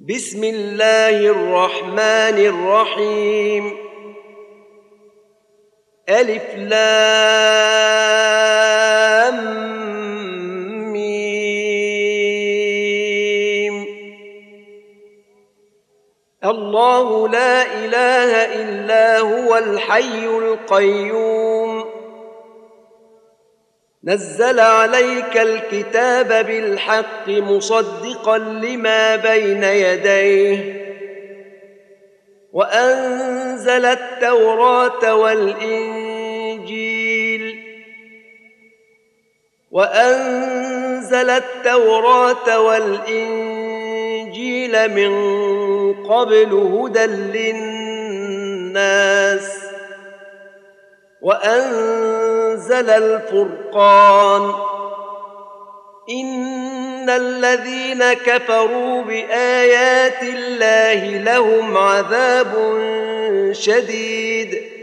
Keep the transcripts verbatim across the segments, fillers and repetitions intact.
بسم الله الرحمن الرحيم ألف لام ميم الله لا إله إلا هو الحي القيوم نزل عليك الكتاب بالحق مصدقا لما بين يديه وأنزل التوراة والإنجيل وأنزل التوراة والإنجيل من قبل هدى للناس وأنزل الفرقان إن الذين كفروا بآيات الله لهم عذاب شديد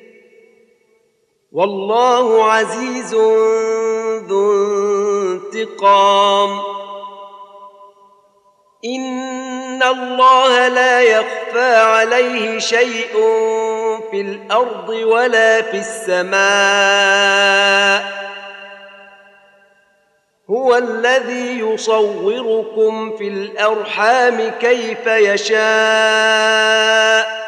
والله عزيز ذو انتقام إن الله لا يخفى عليه شيء في الأرض ولا في السماء هو الذي يصوركم في الأرحام كيف يشاء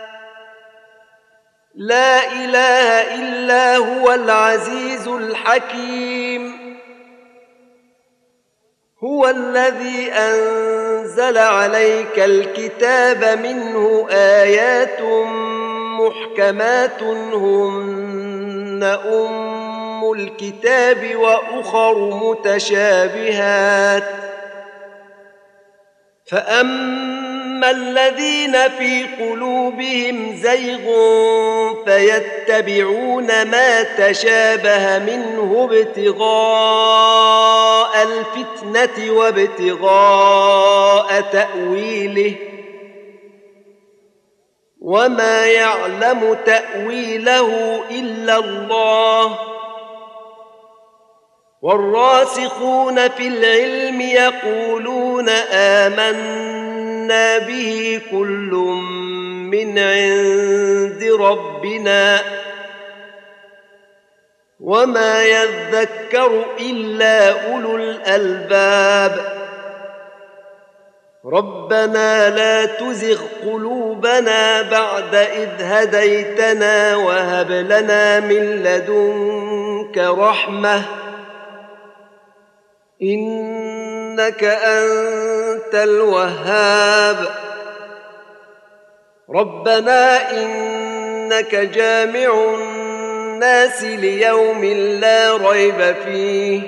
لا إله إلا هو العزيز الحكيم هو الذي أنزل عليك الكتاب منه آيات محكمات هن أم الكتاب وأخر متشابهات فأما الذين في قلوبهم زيغ فيتبعون ما تشابه منه ابتغاء الفتنة وابتغاء تأويله وما يعلم تأويله إلا الله والراسخون في العلم يقولون آمنا به كل من عند ربنا وما يذكر إلا أولو الألباب ربنا لا تزغ قلوبنا بعد إذ هديتنا وهب لنا من لدنك رحمة إنك أنت الوهاب ربنا إنك جامع الناس ليوم لا ريب فيه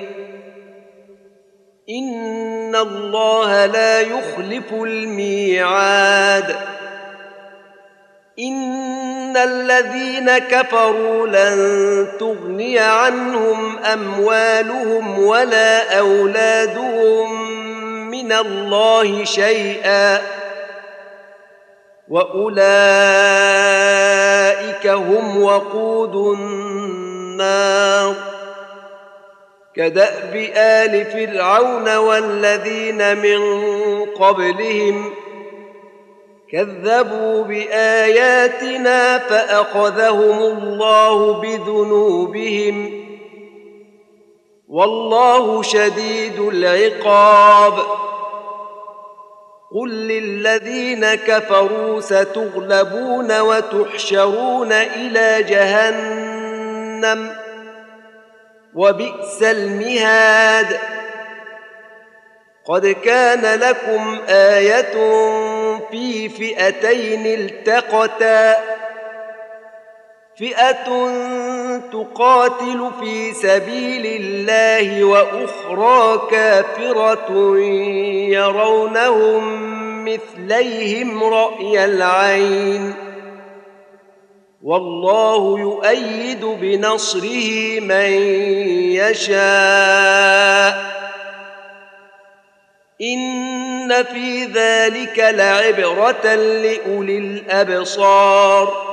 إن الله لا يخلف الميعاد إن الذين كفروا لن تغني عنهم أموالهم ولا أولادهم من الله شيئا وأولئك هم وقود النار كدأب آل فرعون والذين من قبلهم كذبوا بآياتنا فأخذهم الله بذنوبهم والله شديد العقاب قل للذين كفروا ستغلبون وتحشرون إلى جهنم وبئس المهاد قد كان لكم آية في فئتين التقتا فئة تقاتل في سبيل الله وأخرى كافرة يرونهم مثليهم رأي العين والله يؤيد بنصره من يشاء إن في ذلك لعبرة لأولي الأبصار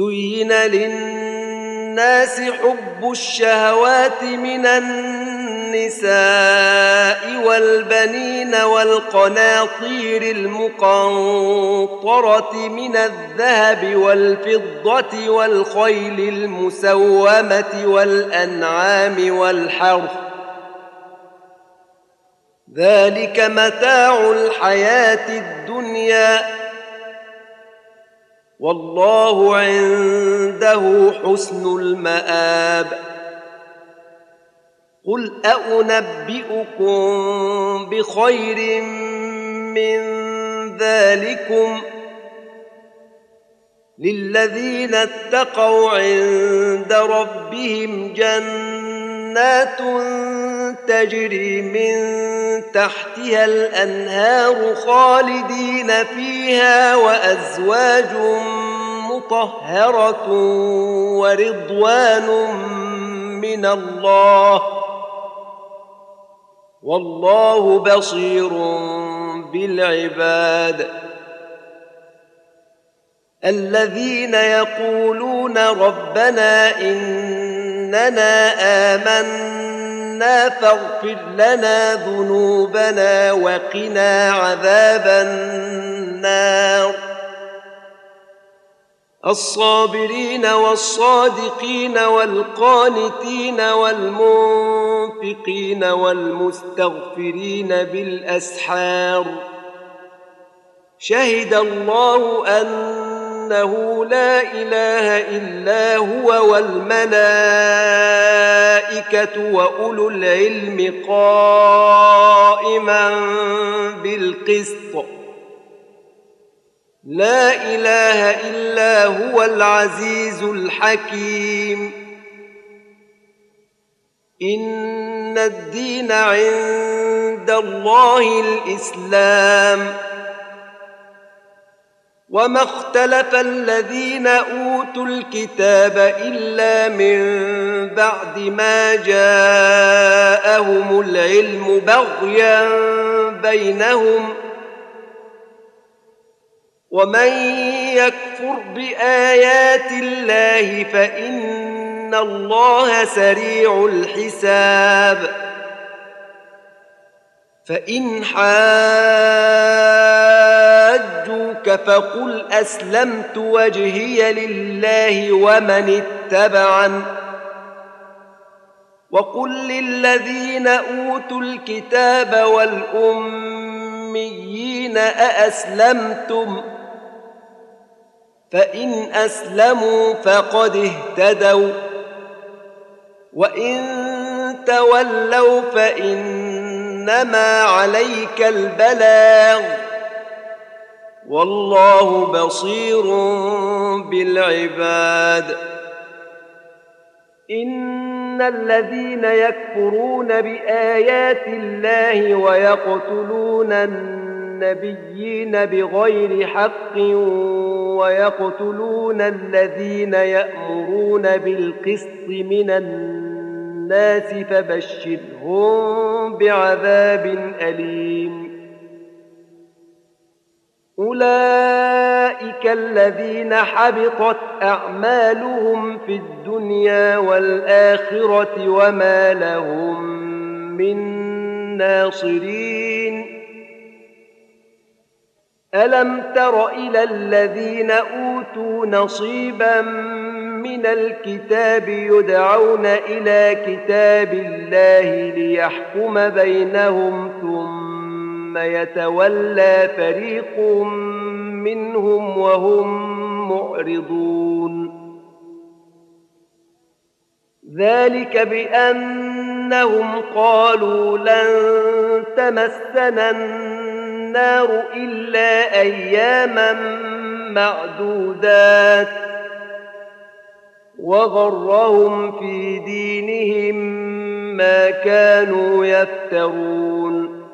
زين للناس حب الشهوات من النساء النساء والبنين والقناطير المقنطرة من الذهب والفضة والخيل المسومة والأنعام والحرث ذلك متاع الحياة الدنيا والله عنده حسن المآب قل أنبئكم بخير من ذلكم للذين اتقوا عند ربهم جنات تجري من تحتها الأنهار خالدين فيها وأزواج مطهرة ورضوان من الله والله بصير بالعباد الذين يقولون ربنا إننا آمنا فاغفر لنا ذنوبنا وقنا عذاب النار الصابرين والصادقين والقانتين والمنفقين والمستغفرين بالأسحار شهد الله أنه لا إله إلا هو والملائكة وأولو العلم قائما بالقسط لا إله إلا هو العزيز الحكيم إن الدين عند الله الإسلام وما اختلف الذين أوتوا الكتاب إلا من بعد ما جاءهم العلم بغيا بينهم ومن يكفر بآيات الله فإن الله سريع الحساب فإن حاجوك فقل أسلمت وجهي لله ومن اتبعن وقل للذين أوتوا الكتاب والأميين أأسلمتم فإن أسلموا فقد اهتدوا وإن تولوا فإنما عليك البلاغ والله بصير بالعباد إن الذين يكفرون بآيات الله ويقتلون النبيين بغير حق ويقتلون الذين يأمرون بالقسط من الناس فبشرهم بعذاب أليم أولئك الذين حبطت أعمالهم في الدنيا والآخرة وما لهم من ناصرين ألم تر إلى الذين أوتوا نصيبا من الكتاب يدعون إلى كتاب الله ليحكم بينهم ثم يتولى فريق منهم وهم معرضون ذلك بأنهم قالوا لن تمسنا النار إلا أياما معدودات وغرهم في دينهم ما كانوا يفترون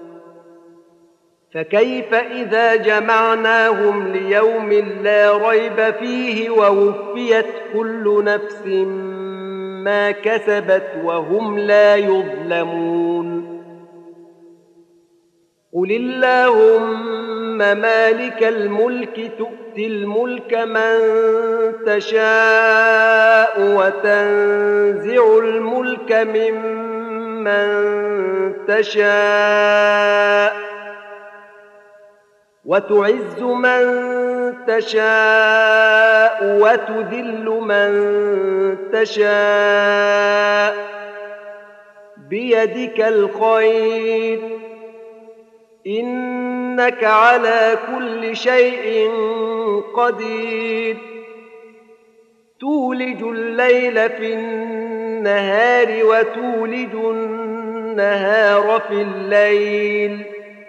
فكيف إذا جمعناهم ليوم لا ريب فيه ووفيت كل نفس ما كسبت وهم لا يظلمون قل اللهم مالك الملك تؤتي الملك من تشاء وتنزع الملك ممن من تشاء وتعز من تشاء وتذل من تشاء بيدك الخير إنك على كل شيء قدير تولج الليل في النهار وتولج النهار في الليل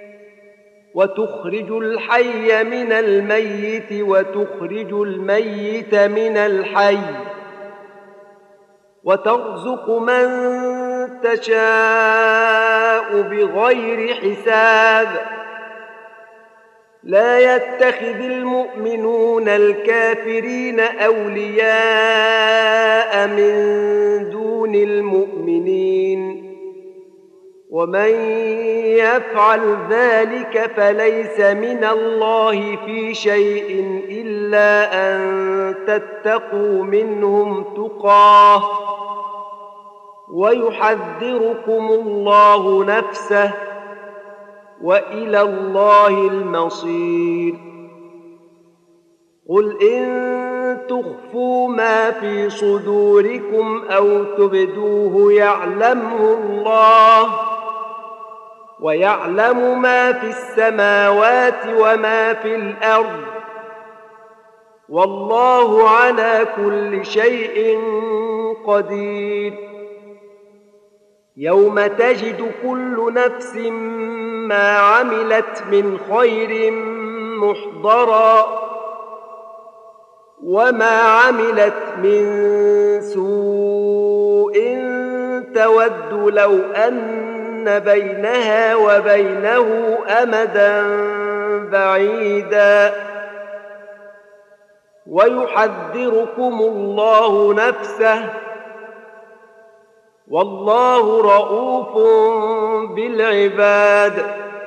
وتخرج الحي من الميت وتخرج الميت من الحي وترزق من تشاء بغير حساب لا يتخذ المؤمنون الكافرين أولياء من دون المؤمنين ومن يفعل ذلك فليس من الله في شيء إلا أن تتقوا منهم تقاه ويحذركم الله نفسه وإلى الله المصير قل إن تخفوا ما في صدوركم أو تبدوه يعلمه الله ويعلم ما في السماوات وما في الأرض والله على كل شيء قدير يوم تجد كل نفس ما عملت من خير محضرا وما عملت من سوء تود لو أن بينها وبينه أمدا بعيدا ويحذركم الله نفسه والله رءوف بالعباد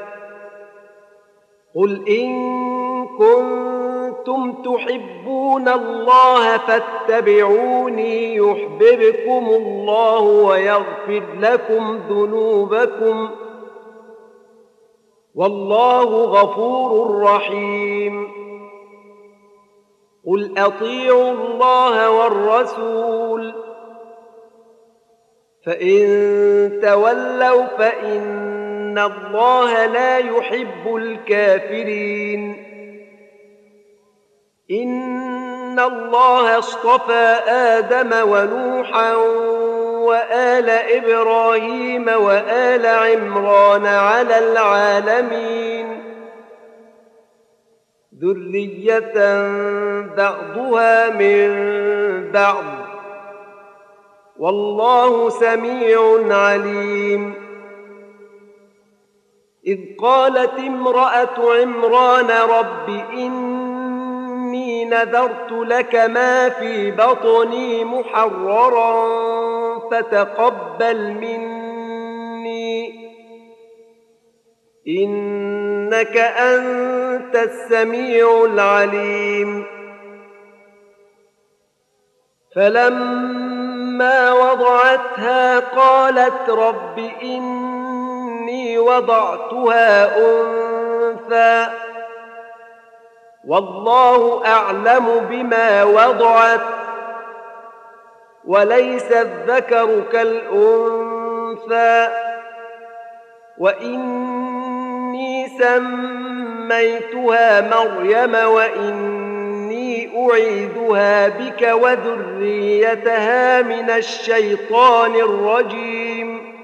قل إن كنتم تحبون الله فاتبعوني يحببكم الله ويغفر لكم ذنوبكم والله غفور رحيم قل أطيعوا الله والرسول فإن تولوا فإن الله لا يحب الكافرين إن الله اصطفى آدم ونوحا وآل إبراهيم وآل عمران على العالمين ذرية بعضها من بعض والله سميع عليم إذ قالت امرأة عمران رب إني نذرت لك ما في بطني محررا فتقبل مني إنك أنت السميع العليم فلما وضعتها قالت رب إني وضعتها أنثى والله أعلم بما وضعت وليس الذكر كالأنثى وإني سميتها مريم وإني أعيذها بك وذريتها من الشيطان الرجيم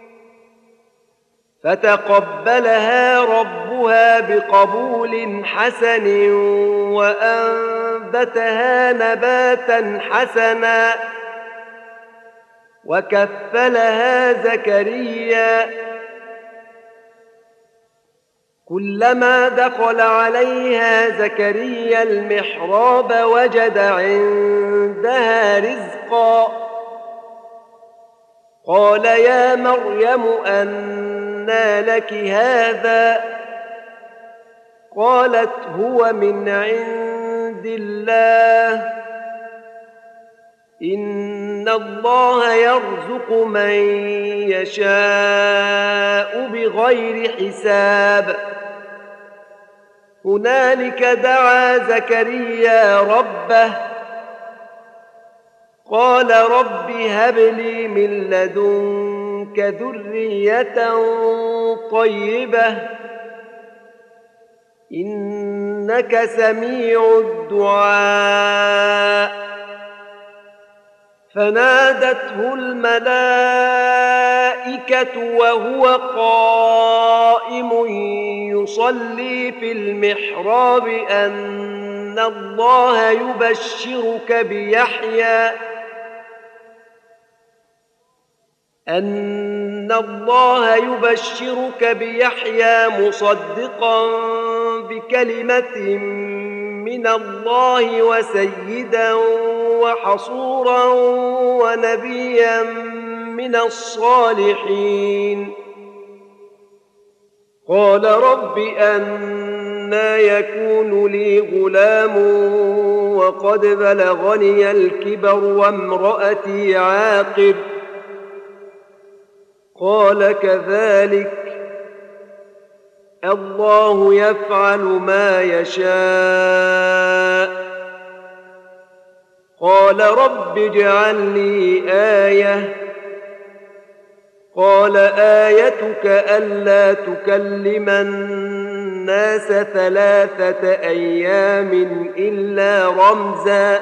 فتقبلها ربها بقبول حسن وأنبتها نباتا حسنا وكفلها زكريا كلما دخل عليها زكريا المحراب وجد عندها رزقا قال يا مريم أنى لك هذا قالت هو من عند الله إن الله يرزق من يشاء بغير حساب هنالك دعا زكريا ربه قال رب هب لي من لدنك ذرية طيبة إنك سميع الدعاء فنادته الملائكة وهو قائم يصلي في المحراب أن الله يبشرك بيحيى أن الله يبشرك بيحيى مصدقا بكلمة من الله وسيدا وحصورا ونبيا من الصالحين قال رب أنى يكون لي غلام وقد بلغني الكبر وامرأتي عاقر قال كذلك الله يفعل ما يشاء قال رب اجعل لي آية قال آيتك ألا تكلم الناس ثلاثة أيام إلا رمزا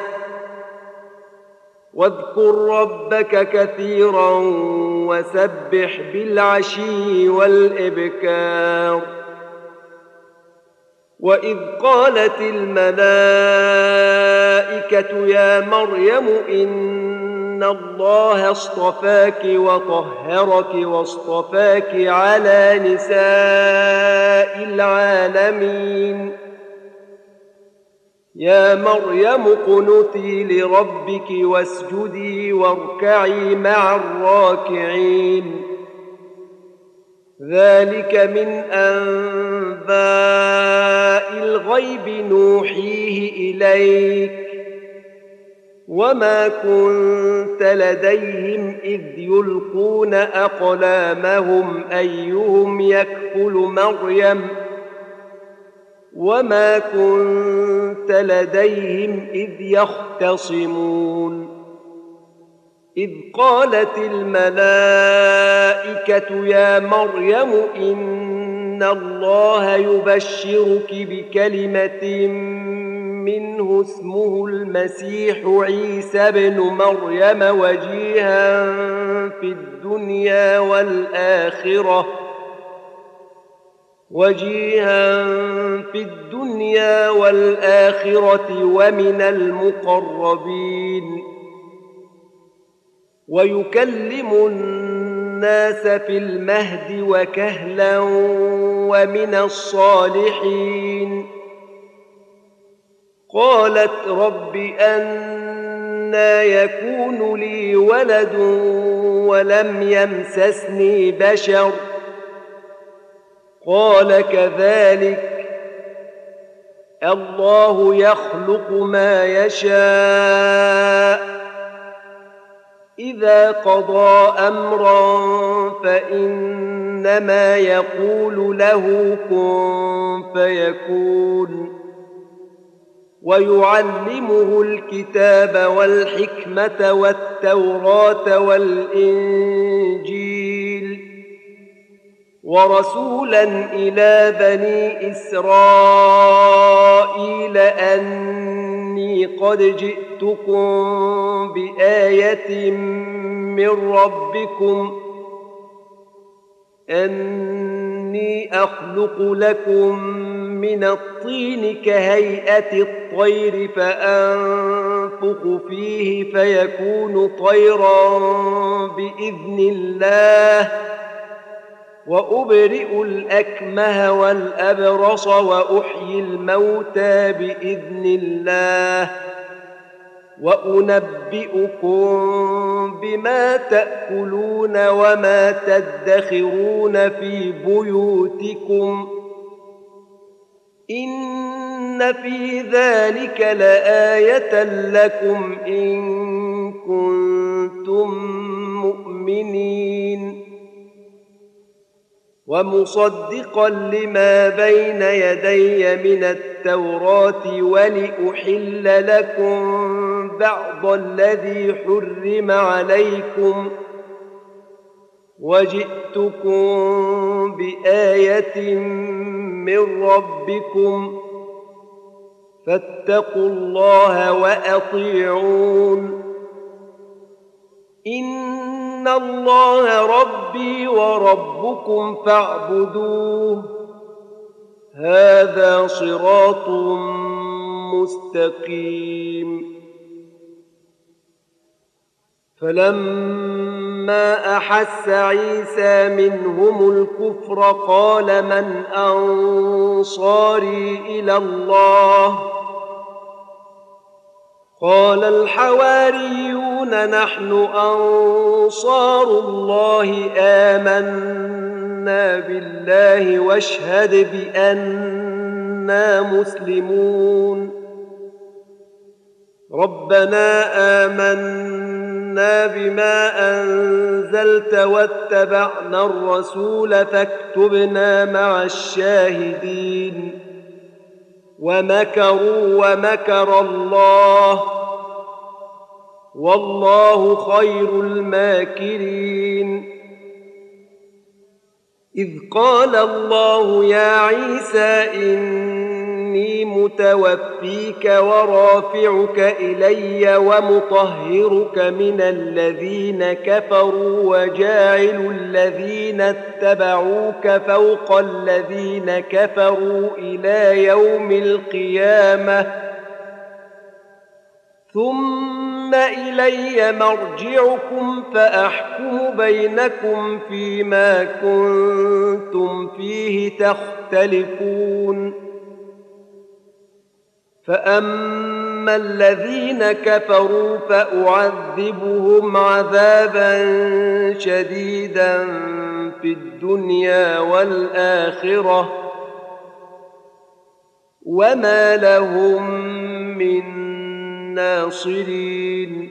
واذكر ربك كثيرا وسبح بالعشي والإبكار وإذ قالت الملائكة يا مريم إن الله اصطفاك وطهرك واصطفاك على نساء العالمين يا مريم اقنتي لربك واسجدي واركعي مع الراكعين ذلك من أنباء الغيب نوحيه إليك وما كنت لديهم إذ يلقون أقلامهم أيهم يكفل مريم وما كنت لديهم إذ يختصمون إذ قالت الملائكة يا مريم إن الله يبشرك بكلمة منه اسمه المسيح عيسى بن مريم وجيها في الدنيا والآخرة وجيها في الدنيا والآخرة ومن المقربين ويكلم الناس في المهد وكهلا ومن الصالحين قالت رب أنى يكون لي ولد ولم يمسسني بشر قال كذلك الله يخلق ما يشاء إذا قضى أمرا فإنما يقول له كن فيكون ويعلمه الكتاب والحكمة والتوراة والإنجيل ورسولا إلى بني إسرائيل أني قد جئتكم بآية من ربكم أني أخلق لكم من الطين كهيئة الطير فأنفخ فيه فيكون طيرا بإذن الله وأبرئ الأكمه والأبرص وأحيي الموتى بإذن الله وأنبئكم بما تأكلون وما تدخرون في بيوتكم إن في ذلك لآية لكم إن كنتم مؤمنين ومصدقا لما بين يدي من التوراة ولأحل لكم بعض الذي حرم عليكم وجئتكم بآية من ربكم فاتقوا الله وأطيعون إن الله ربي وربكم فاعبدوه هذا صراط مستقيم فلما أحس عيسى منهم الكفر قال من أنصاري إلى الله قال الحواريون نحن أنصار الله آمنا بالله واشهد بأننا مسلمون ربنا آمنا بما أنزلت واتبعنا الرسول فاكتبنا مع الشاهدين ومكروا ومكر الله والله خير الماكرين إذ قال الله يا عيسى إني متوفيك ورافعك إلي ومطهرك من الذين كفروا وجاعل الذين اتبعوك فوق الذين كفروا إلى يوم القيامة ثم إلي مرجعكم فأحكم بينكم فيما كنتم فيه تختلفون فأما الذين كفروا فأعذبهم عذابا شديدا في الدنيا والآخرة وما لهم من ناصرين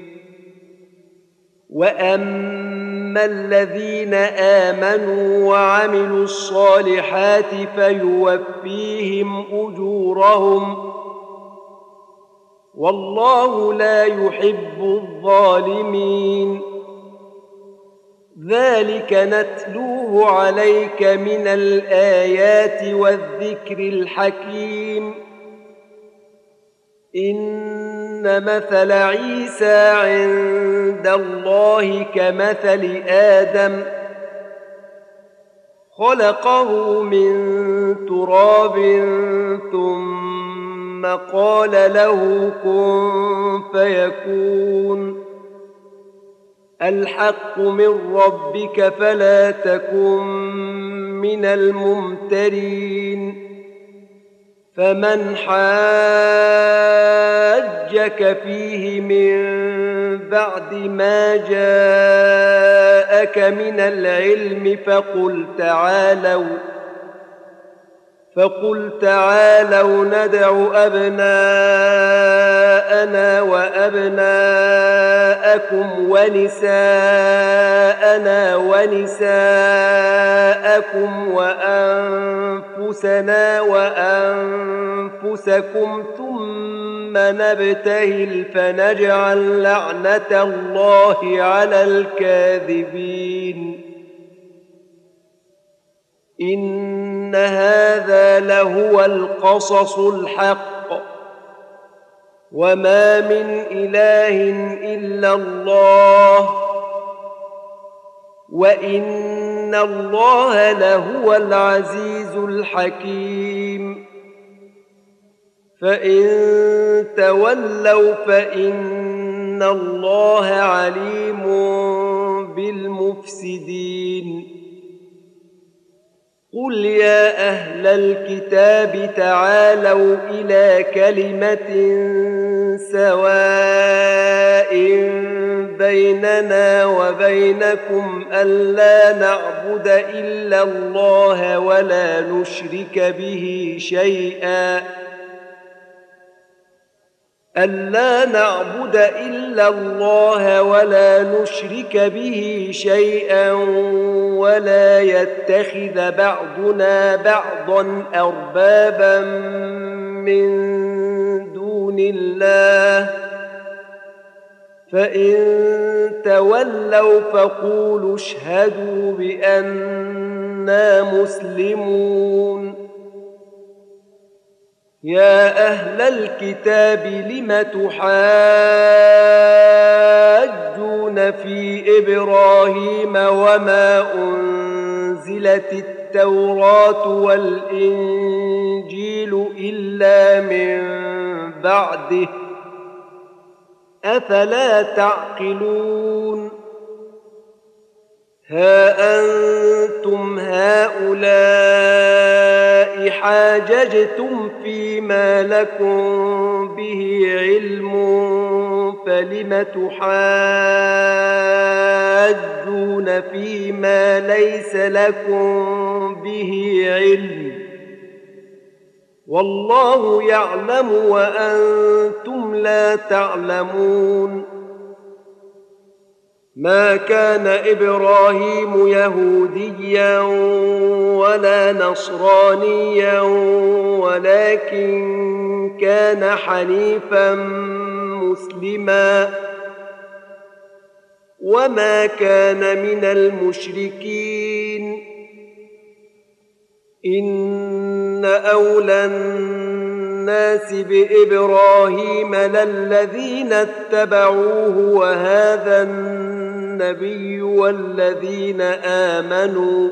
وأما الذين آمنوا وعملوا الصالحات فيوفيهم أجورهم والله لا يحب الظالمين ذلك نتلوه عليك من الآيات والذكر الحكيم إن مثل عيسى عند الله كمثل آدم خلقه من تراب ثم قال له كن فيكون الحق من ربك فلا تكن من الممترين فمن حاجك فيه من بعد ما جاءك من العلم فقل تعالوا فقل تعالوا ندع أبناءنا وأبناءكم ونساءنا ونساءكم وأنفسنا وأنفسكم ثم نبتهل فنجعل لعنة الله على الكاذبين إن هذا لهو القصص الحق وما من إله إلا الله وإن الله لهو العزيز الحكيم فإن تولوا فإن الله عليم بالمفسدين قل يا أهل الكتاب تعالوا إلى كلمة سواء بيننا وبينكم ألا نعبد إلا الله ولا نشرك به شيئا ألا نعبد إلا الله ولا نشرك به شيئا ولا يتخذ بعضنا بعضا أربابا من دون الله فإن تولوا فقولوا اشهدوا بأننا مسلمون يا أهل الكتاب لم تحاجون في إبراهيم وما أنزلت التوراة والإنجيل إلا من بعده أفلا تعقلون ها أنتم هؤلاء حاججتم فيما لكم به علم فلم تحاجون فيما ليس لكم به علم والله يعلم وأنتم لا تعلمون ما كان إبراهيم يهوديا ولا نصرانيا ولكن كان حنيفا مسلما وما كان من المشركين إن أولى الناس بإبراهيم للذين اتبعوه وهذا النبي والذين آمنوا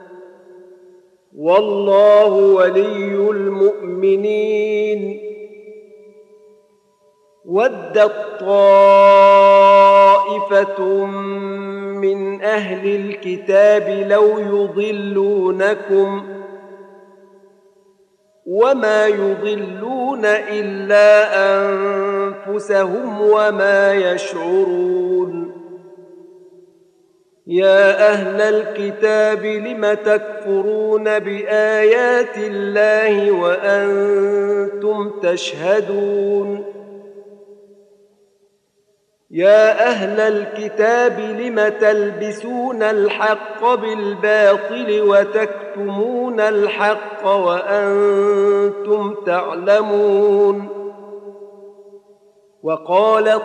والله ولي المؤمنين ودت طائفة من أهل الكتاب لو يضلونكم وما يضلون إلا أنفسهم وما يشعرون يا أهل الكتاب لم تكفرون بآيات الله وأنتم تشهدون يا أهل الكتاب لم تلبسون الحق بالباطل وتكتمون الحق وأنتم تعلمون وقالت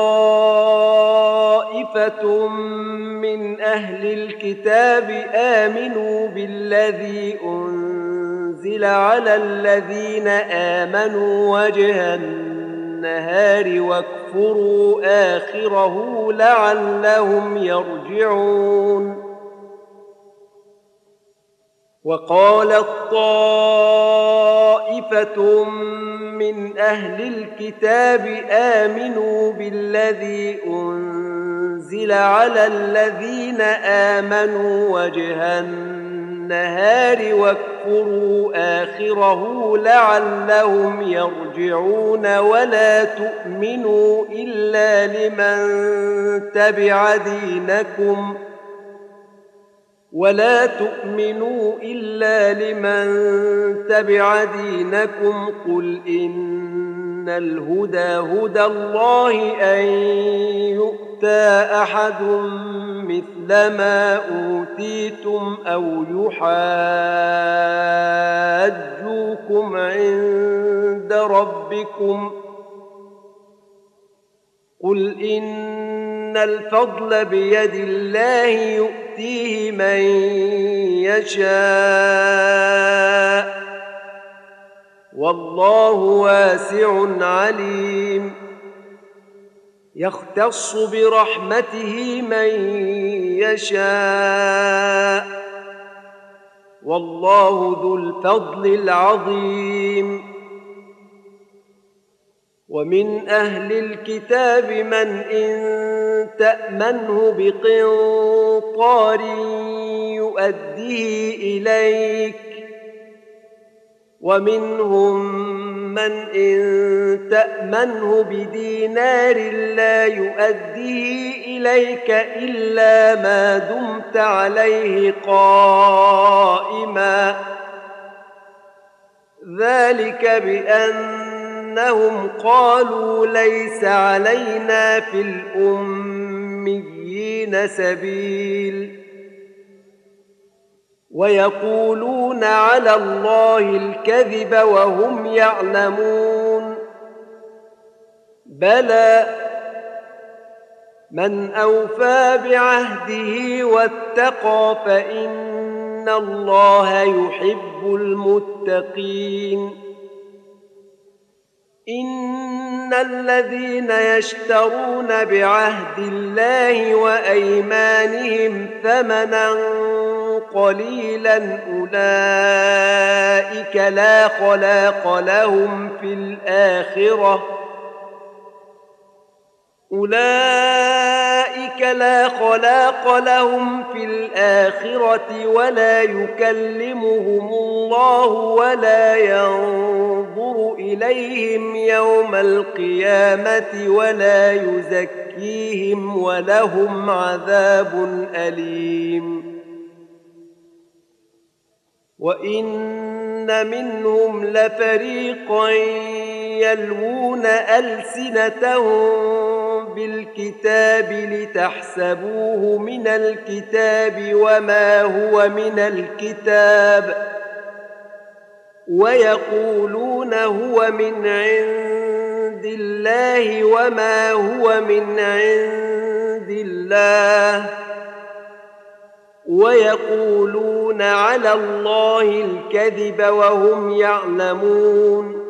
طائفة من أهل الكتاب آمنوا بالذي أنزل على الذين آمنوا وجه النهار واكفروا آخره لعلهم يرجعون وقالت طائفة من أهل الكتاب آمنوا بالذي أنزل على الذين آمنوا وجه النهار واكفروا آخره لعلهم يرجعون ولا تؤمنوا إلا لمن تبع دينكم ولا تؤمنوا إلا لمن تبع دينكم قل إن الهدى هدى الله أن يؤتى أحد مثل ما أوتيتم أو يحاجوكم عند ربكم قل إن الفضل بيد الله يؤتيه من يشاء والله واسع عليم يختص برحمته من يشاء والله ذو الفضل العظيم ومن أهل الكتاب من إن تأمنه بقنطار يؤديه إليك ومنهم من إن تأمنه بدينار لا يؤديه إليك إلا ما دمت عليه قائما ذلك بأن أنهم قالوا ليس علينا في الأميين سبيل ويقولون على الله الكذب وهم يعلمون بلى من أوفى بعهده واتقى فإن الله يحب المتقين إن الذين يشترون بعهد الله وأيمانهم ثمنا قليلا أولئك لا خلاق لهم في الآخرة أولئك لا خلاق لهم في الآخرة ولا يكلمهم الله ولا ينظر إليهم يوم القيامة ولا يزكيهم ولهم عذاب أليم وإن منهم لفريقا يلوون ألسنتهم بالكتاب لتحسبوه من الكتاب وما هو من الكتاب ويقولون هو من عند الله وما هو من عند الله ويقولون على الله الكذب وهم يعلمون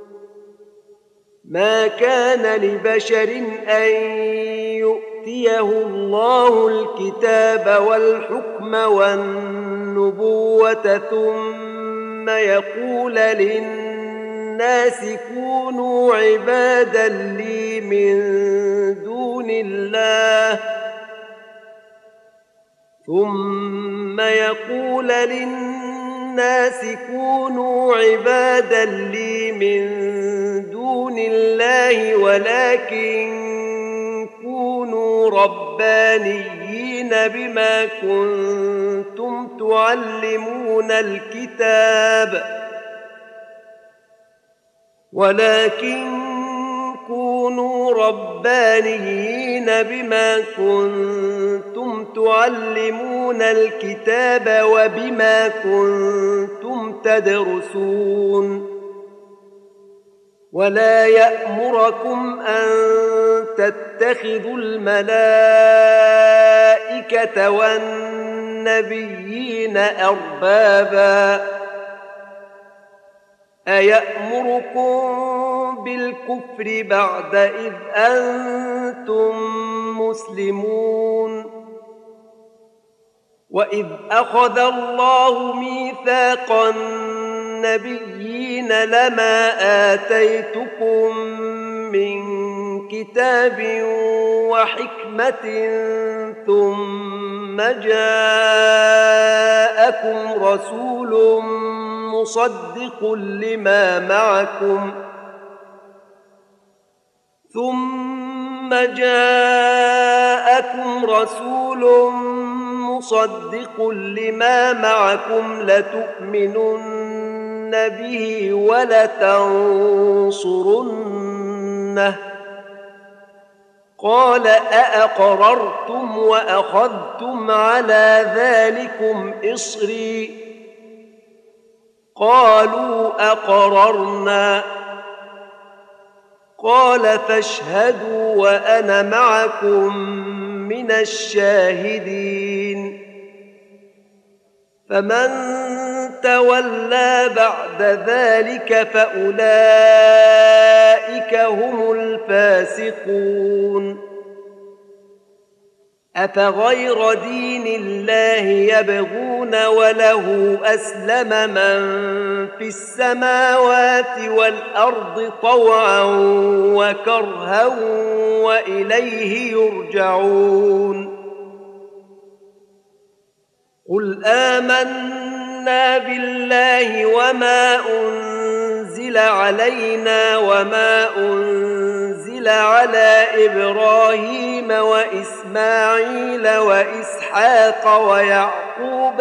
ما كان لبشر أن يؤتيه الله الكتاب والحكم والنبوة ثم يقول للناس كونوا عبادا لي من دون الله ثم يقول للناس كونوا عبادا لي من دون الله ولكن كونوا ربانيين بما كنتم تعلمون الكتاب ولكن كونوا ربانيين بما كنتم تعلمون الكتاب وبما كنتم تدرسون ولا يأمركم أن تتخذوا الملائكة والنبيين أربابا أيأمركم بالكفر بعد إذ أنتم مسلمون وإذ أخذ الله ميثاق النبيين لما آتيتكم من كتاب وحكمة ثم جاءكم رسول مصدق لما معكم ثم جاءكم رسول مصدق لما معكم لتؤمنن به ولتنصرنه قال أأقررتم وأخذتم على ذلكم إصري قالوا أقررنا قال فاشهدوا وأنا معكم من الشاهدين فمن تولى بعد ذلك فأولئك هم الفاسقون أفغير دين الله يبغون وله أسلم من في السماوات والأرض طوعا وكرها وإليه يرجعون قل آمنا بالله وما أنزل علينا وما أنزل على إبراهيم وإسماعيل وإسحاق ويعقوب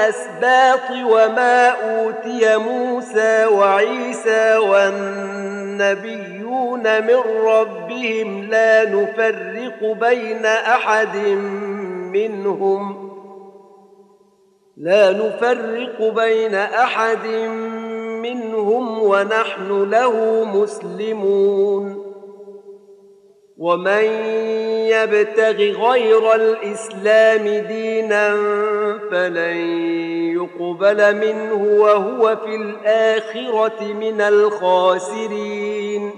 والأسباط وما أوتي موسى وعيسى والنبيين النبيون من ربهم لا نفرق بين أحد منهم لا نفرق بين أحد منهم ونحن له مسلمون ومن يبتغ غير الإسلام دينا فلن يقبل منه وهو في الآخرة من الخاسرين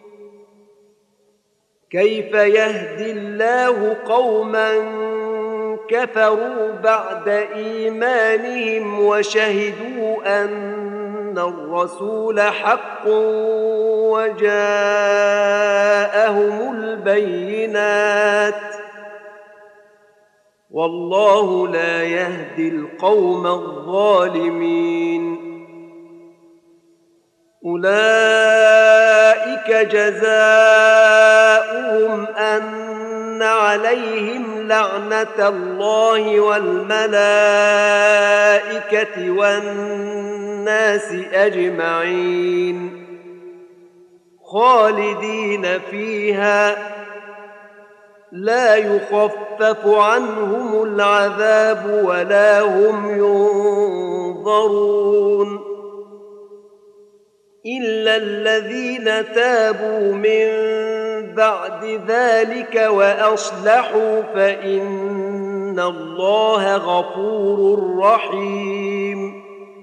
كيف يهدي الله قوما كفروا بعد إيمانهم وشهدوا أن الرسول حق وجاءهم البينات والله لا يهدي القوم الظالمين أولئك جزاؤهم أن عليهم لعنة الله والملائكة والناس أجمعين خالدين فيها لا يخفف عنهم العذاب ولا هم ينظرون إلا الذين تابوا من بعد ذلك وأصلحوا فإن الله غفور رحيم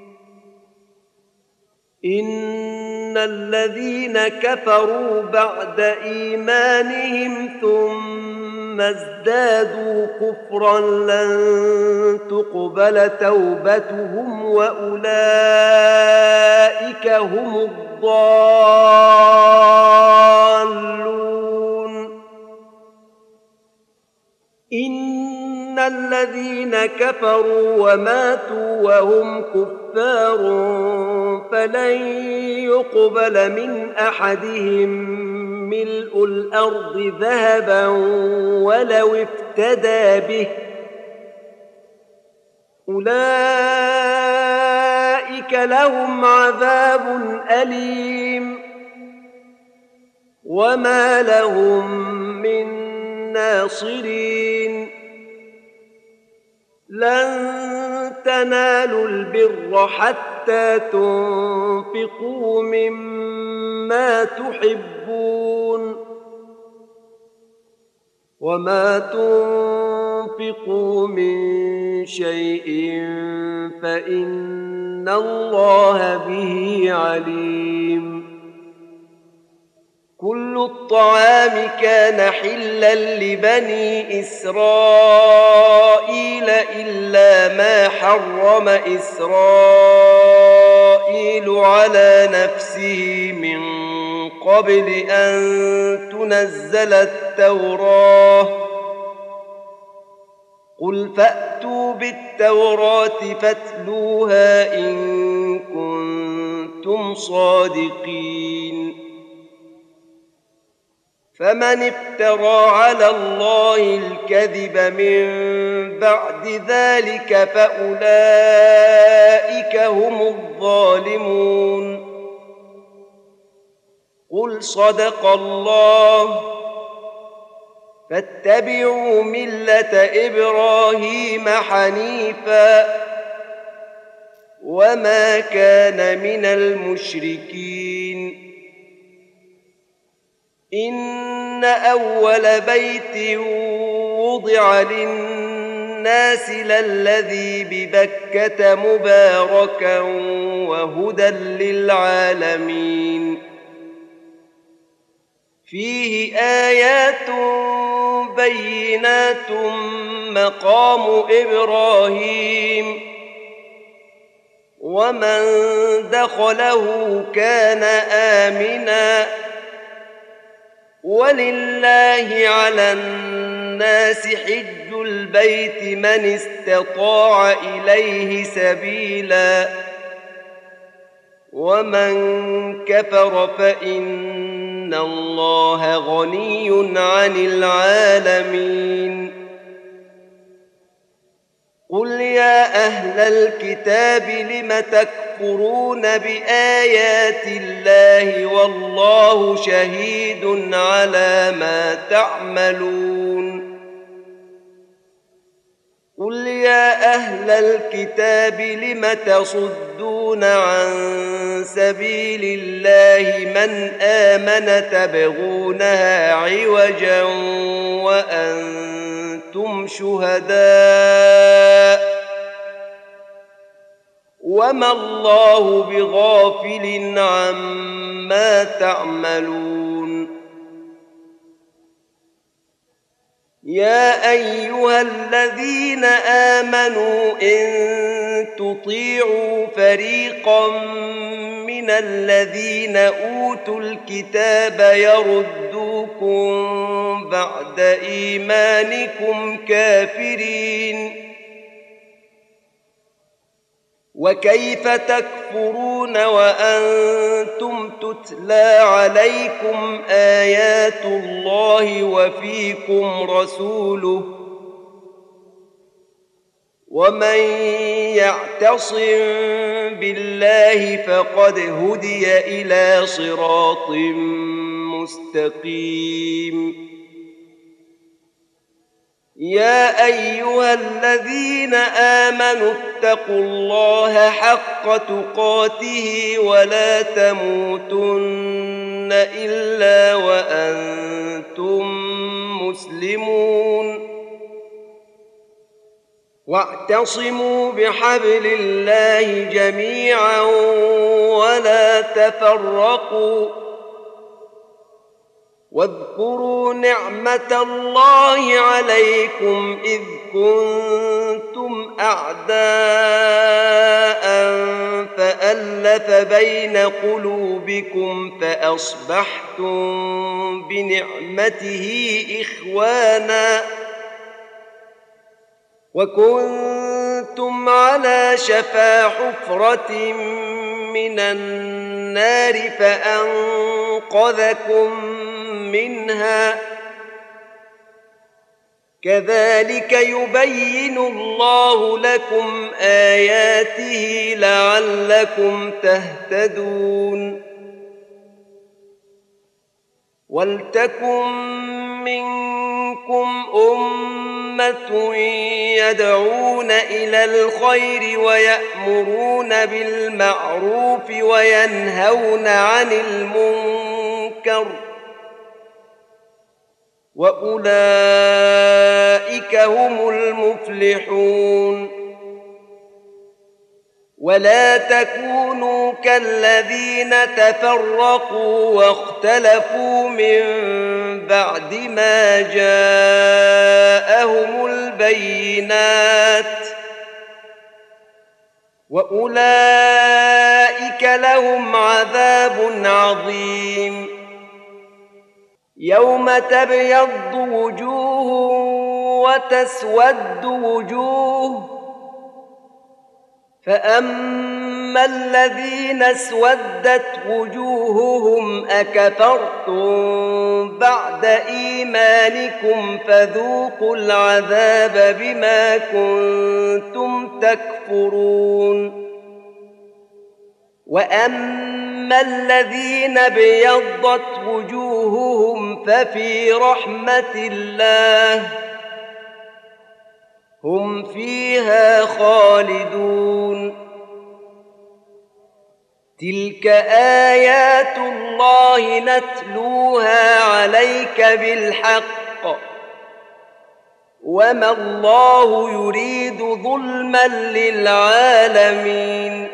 إن الذين كفروا بعد إيمانهم ثم ازدادوا كفرا لن تقبل توبتهم وأولئك هم الضالون إن الذين كفروا وماتوا وهم كفار فلن يقبل من أحدهم ملء الأرض ذهبا ولو افتدى به أولئك لهم عذاب أليم وما لهم من ناصرين لن تنالوا البر حتى تنفقوا مما تحبون وما تنفقوا من شيء فإن الله به عليم كل الطعام كان حلا لبني إسرائيل إلا ما حرم إسرائيل على نفسه من قبل أن تنزل التوراة قل فأتوا بالتوراة فاتلوها إن كنتم صادقين فمن افترى على الله الكذب من بعد ذلك فأولئك هم الظالمون قل صدق الله فاتبعوا ملة إبراهيم حنيفا وما كان من المشركين إن أول بيت وضع للناس للذي ببكة مباركا وهدى للعالمين فيه آيات بينات مقام إبراهيم ومن دخله كان آمناً ولله على الناس حج البيت من استطاع إليه سبيلا ومن كفر فإن الله غني عن العالمين قل يا أهل الكتاب لم تكفرون بآيات الله والله شهيد على ما تعملون قل يا أهل الكتاب لم تصدون عن سبيل الله من آمن تبغونها عوجا وأنتم شهداء وما الله بغافل عما تعملون يا أيها الذين آمنوا إن تطيعوا فريقا من الذين أوتوا الكتاب يردوكم بعد إيمانكم كافرين وكيف تكفرون وأنتم تتلى عليكم آيات الله وفيكم رسوله ومن يعتصم بالله فقد هدي إلى صراط مستقيم يا أيها الذين آمنوا اتقوا الله حق تقاته ولا تموتن إلا وأنتم مسلمون واعتصموا بحبل الله جميعا ولا تفرقوا واذكروا نعمة الله عليكم إذ كنتم أعداء فألف بين قلوبكم فأصبحتم بنعمته إخوانا وكنتم على شفا حفرة من النار فأنقذكم منها كذلك يبين الله لكم آياته لعلكم تهتدون ولتكن منكم أمة يدعون إلى الخير ويأمرون بالمعروف وينهون عن المنكر وأولئك هم المفلحون ولا تكونوا كالذين تفرقوا واختلفوا من بعد ما جاءهم البينات وأولئك لهم عذاب عظيم يوم تبيض وجوه وتسود وجوه فأما الذين اسودت وجوههم أكفرتم بعد إيمانكم فذوقوا العذاب بما كنتم تكفرون وأما الذين ابيضت وجوههم ففي رحمة الله هم فيها خالدون تلك آيات الله نتلوها عليك بالحق وما الله يريد ظلما للعالمين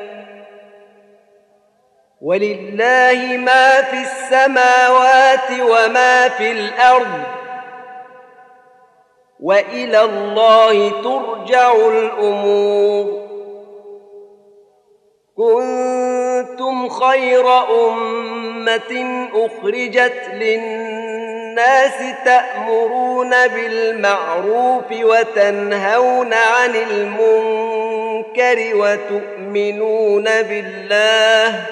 ولله ما في السماوات وما في الأرض وإلى الله ترجع الأمور كنتم خير أمة أخرجت للناس تأمرون بالمعروف وتنهون عن المنكر وتؤمنون بالله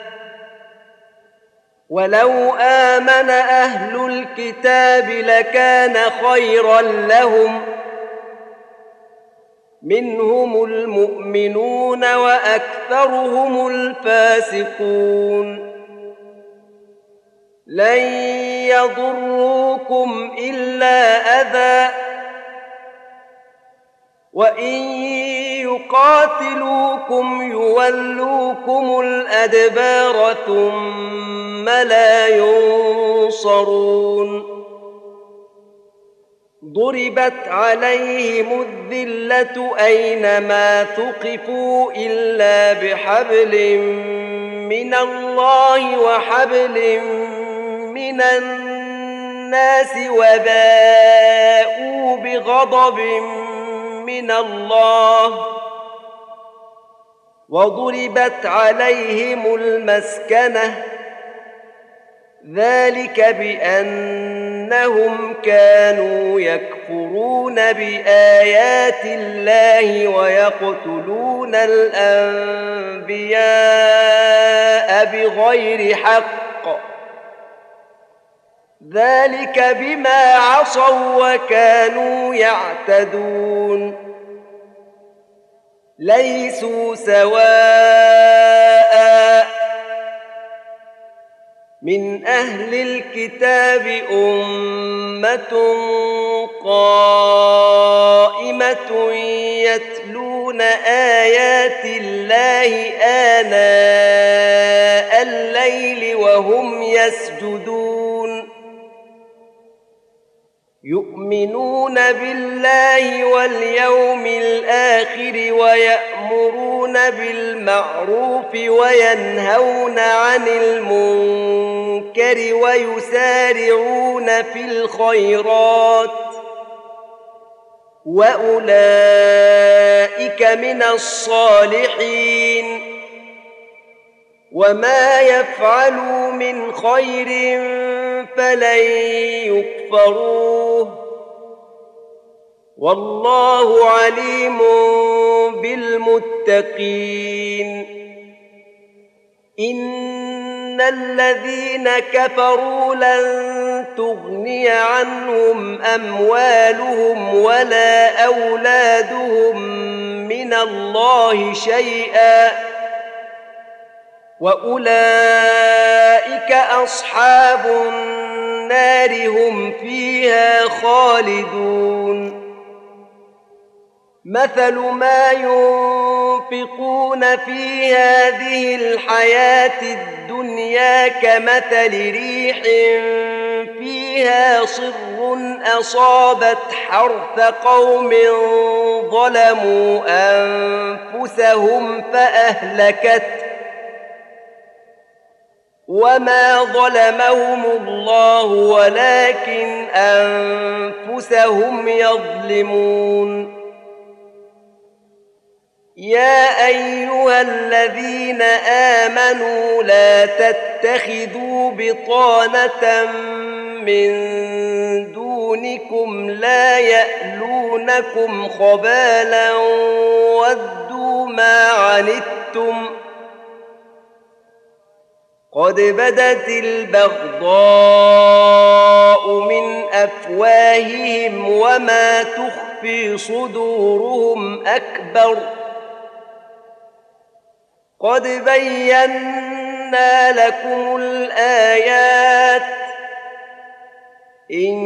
ولو آمن أهل الكتاب لكان خيرا لهم منهم المؤمنون وأكثرهم الفاسقون لن يضروكم إلا أذى وإن يقاتلوكم يولوكم الأدبار ثم لا ينصرون ضربت عليهم الذلة أينما ثقفوا إلا بحبل من الله وحبل من الناس وباءوا بغضب من الله وضربت عليهم المسكنة ذلك بأنهم كانوا يكفرون بآيات الله ويقتلون الأنبياء بغير حق ذلك بما عصوا وكانوا يعتدون ليسوا سواء من أهل الكتاب أمة قائمة يتلون آيات الله آناء الليل وهم يسجدون يؤمنون بالله واليوم الآخر ويأمرون بالمعروف وينهون عن المنكر ويسارعون في الخيرات وأولئك من الصالحين وما يفعلوا من خير فلن يكفروه والله عليم بالمتقين إن الذين كفروا لن تغني عنهم أموالهم ولا أولادهم من الله شيئا وأولئك أصحاب النار هم فيها خالدون مثل ما ينفقون في هذه الحياة الدنيا كمثل ريح فيها صر أصابت حرث قوم ظلموا أنفسهم فأهلكته وما ظلمهم الله ولكن أنفسهم يظلمون يا أيها الذين آمنوا لا تتخذوا بطانة من دونكم لا يألونكم خبالا ودوا ما عنتم قد بدت البغضاء من أفواههم وما تخفي صدورهم أكبر قد بينا لكم الآيات إن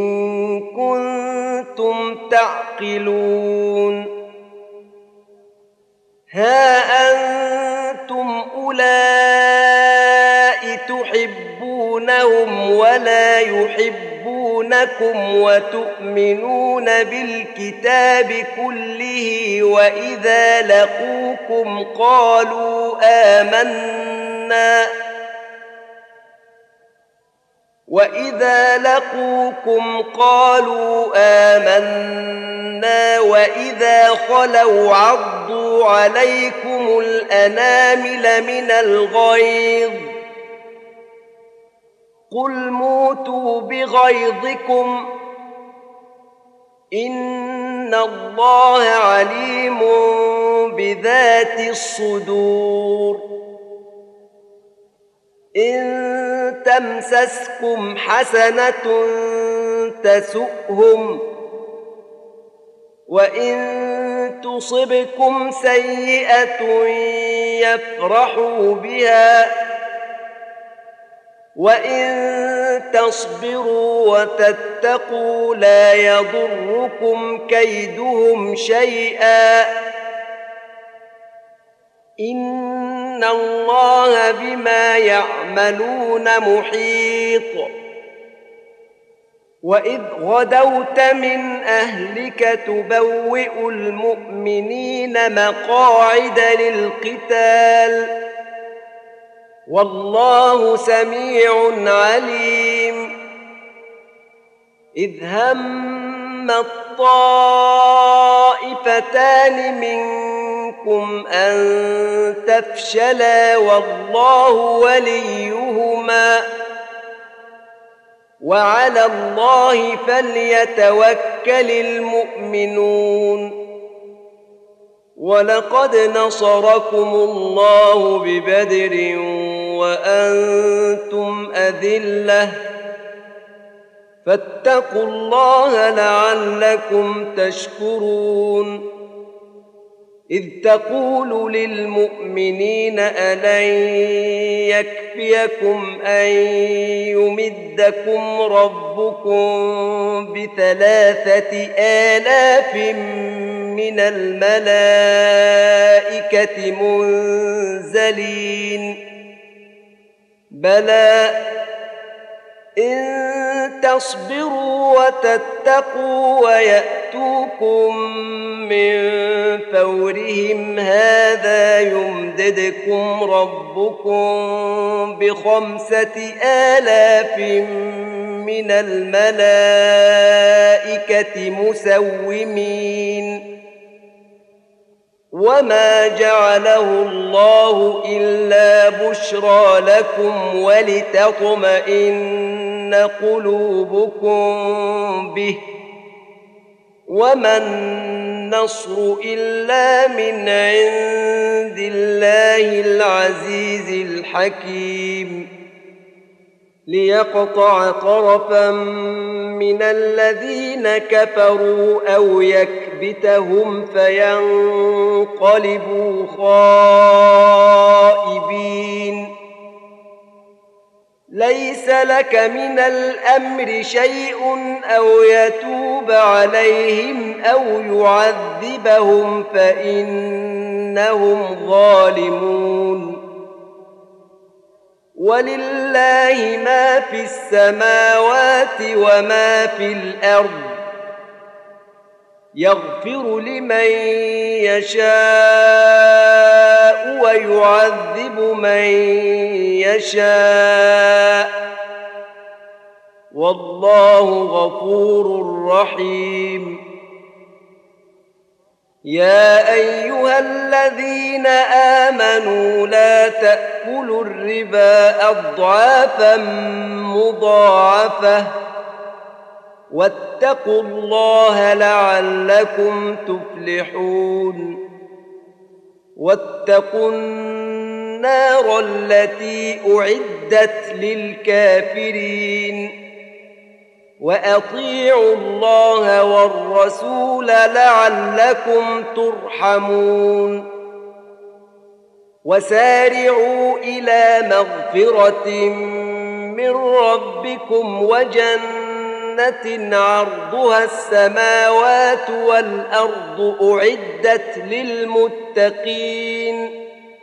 كنتم تعقلون ها أنتم أولئك تحبونهم ولا يحبونكم وتؤمنون بالكتاب كله وإذا لقوكم قالوا آمنا وإذا لقوكم قالوا آمنا وإذا خلوا عضوا عليكم الأنامل من الغيظ قل موتوا بغيظكم إن الله عليم بذات الصدور إن تمسسكم حسنة تسؤهم وإن تصبكم سيئة يفرحوا بها وإن تصبروا وتتقوا لا يضركم كيدهم شيئا إن الله بما يعملون محيط. وإذ غدوت من أهلك تبوئ المؤمنين مقاعد للقتال والله سميع عليم. إذ هم الطائفتان منكم أن تفشلا والله وليهما وعلى الله فليتوكل المؤمنون. ولقد نصركم الله ببدر وأنتم أذلة فاتقوا الله لعلكم تشكرون. إذ تقول للمؤمنين ألن يكفيكم أن يمدكم ربكم بثلاثة آلاف من الملائكة منزلين بلى إن تصبروا وتتقوا ويأتوكم من فورهم هذا يمددكم ربكم بخمسة آلاف من الملائكة مسومين. وما جعله الله إلا بشرى لكم ولتطمئن قلوبكم به وما النصر إلا من عند الله العزيز الحكيم. ليقطع طرفا من الذين كفروا أو يكبتهم فينقلبوا خائبين. ليس لك من الأمر شيء أو يتوب عليهم أو يعذبهم فإنهم ظالمون. ولله ما في السماوات وما في الأرض يغفر لمن يشاء ويعذب من يشاء والله غفور رحيم. يا أيها الذين آمنوا لا تأكلوا الربا أضعافا مضاعفة واتقوا الله لعلكم تفلحون. واتقوا النار التي أعدت للكافرين وأطيعوا الله والرسول لعلكم ترحمون. وسارعوا إلى مغفرة من ربكم وجنة عرضها السماوات والأرض أعدت للمتقين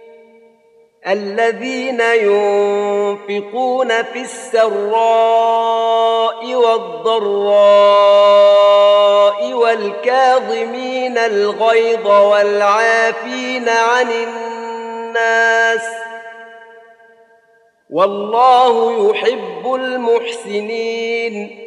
الذين ينفقون في السراء والضراء والكاظمين الغيظ والعافين عن الناس والله يحب المحسنين.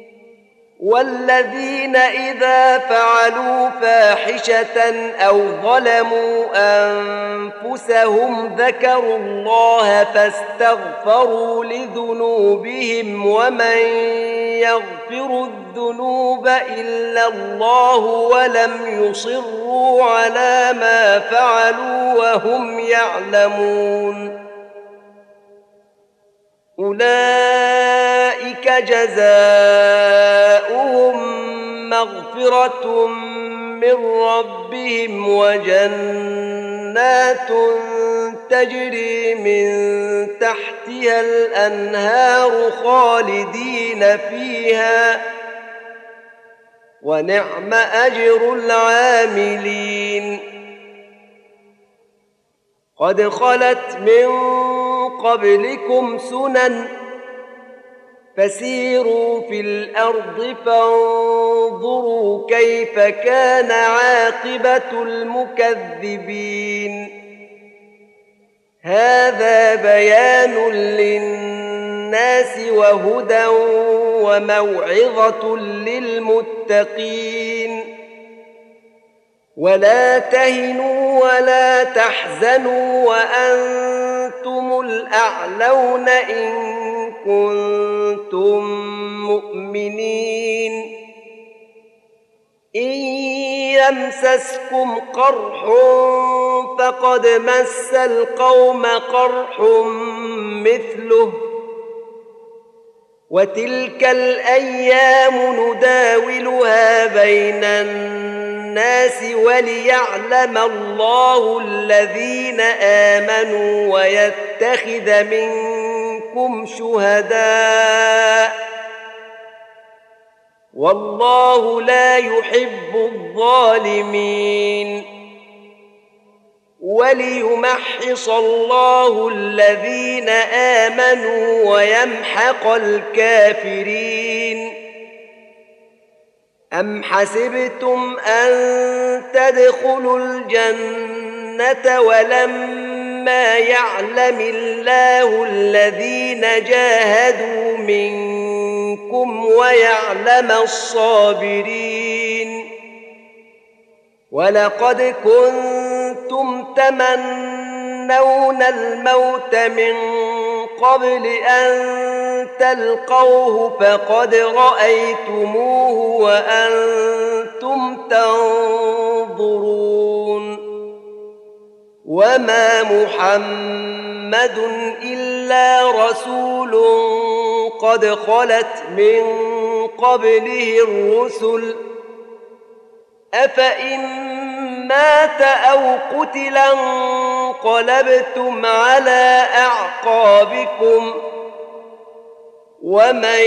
والذين إذا فعلوا فاحشة أو ظلموا أنفسهم ذكروا الله فاستغفروا لذنوبهم ومن يغفر الذنوب إلا الله ولم يصروا على ما فعلوا وهم يعلمون أولئك جزاؤهم مغفرة من ربهم وجنات تجري من تحتها الأنهار خالدين فيها ونعم أجر العاملين. قد خلت من قبلكم سنن فسيروا في الأرض فانظروا كيف كان عاقبة المكذبين. هذا بيان للناس وهدى وموعظة للمتقين. ولا تهنوا ولا تحزنوا وأنتم الأعلون إن كنتم مؤمنين. إن يمسسكم قرح فقد مس القوم قرح مثله وتلك الأيام نداولها بين الناس وليعلم الله الذين آمنوا ويتخذ منكم شهداء والله لا يحب الظالمين. وليمحص الله الذين آمنوا ويمحق الكافرين. أم حسبتم أن تدخلوا الجنة ولما يعلم الله الذين جاهدوا منكم ويعلم الصابرين. ولقد كنتم تمنون الموت من قبل أن تلقوه فقد رأيتموه وأنتم تنظرون. وما محمد إلا رسول قد خلت من قبله الرسل أفإن مات أو قتلا انقلبتم على أعقابكم ومن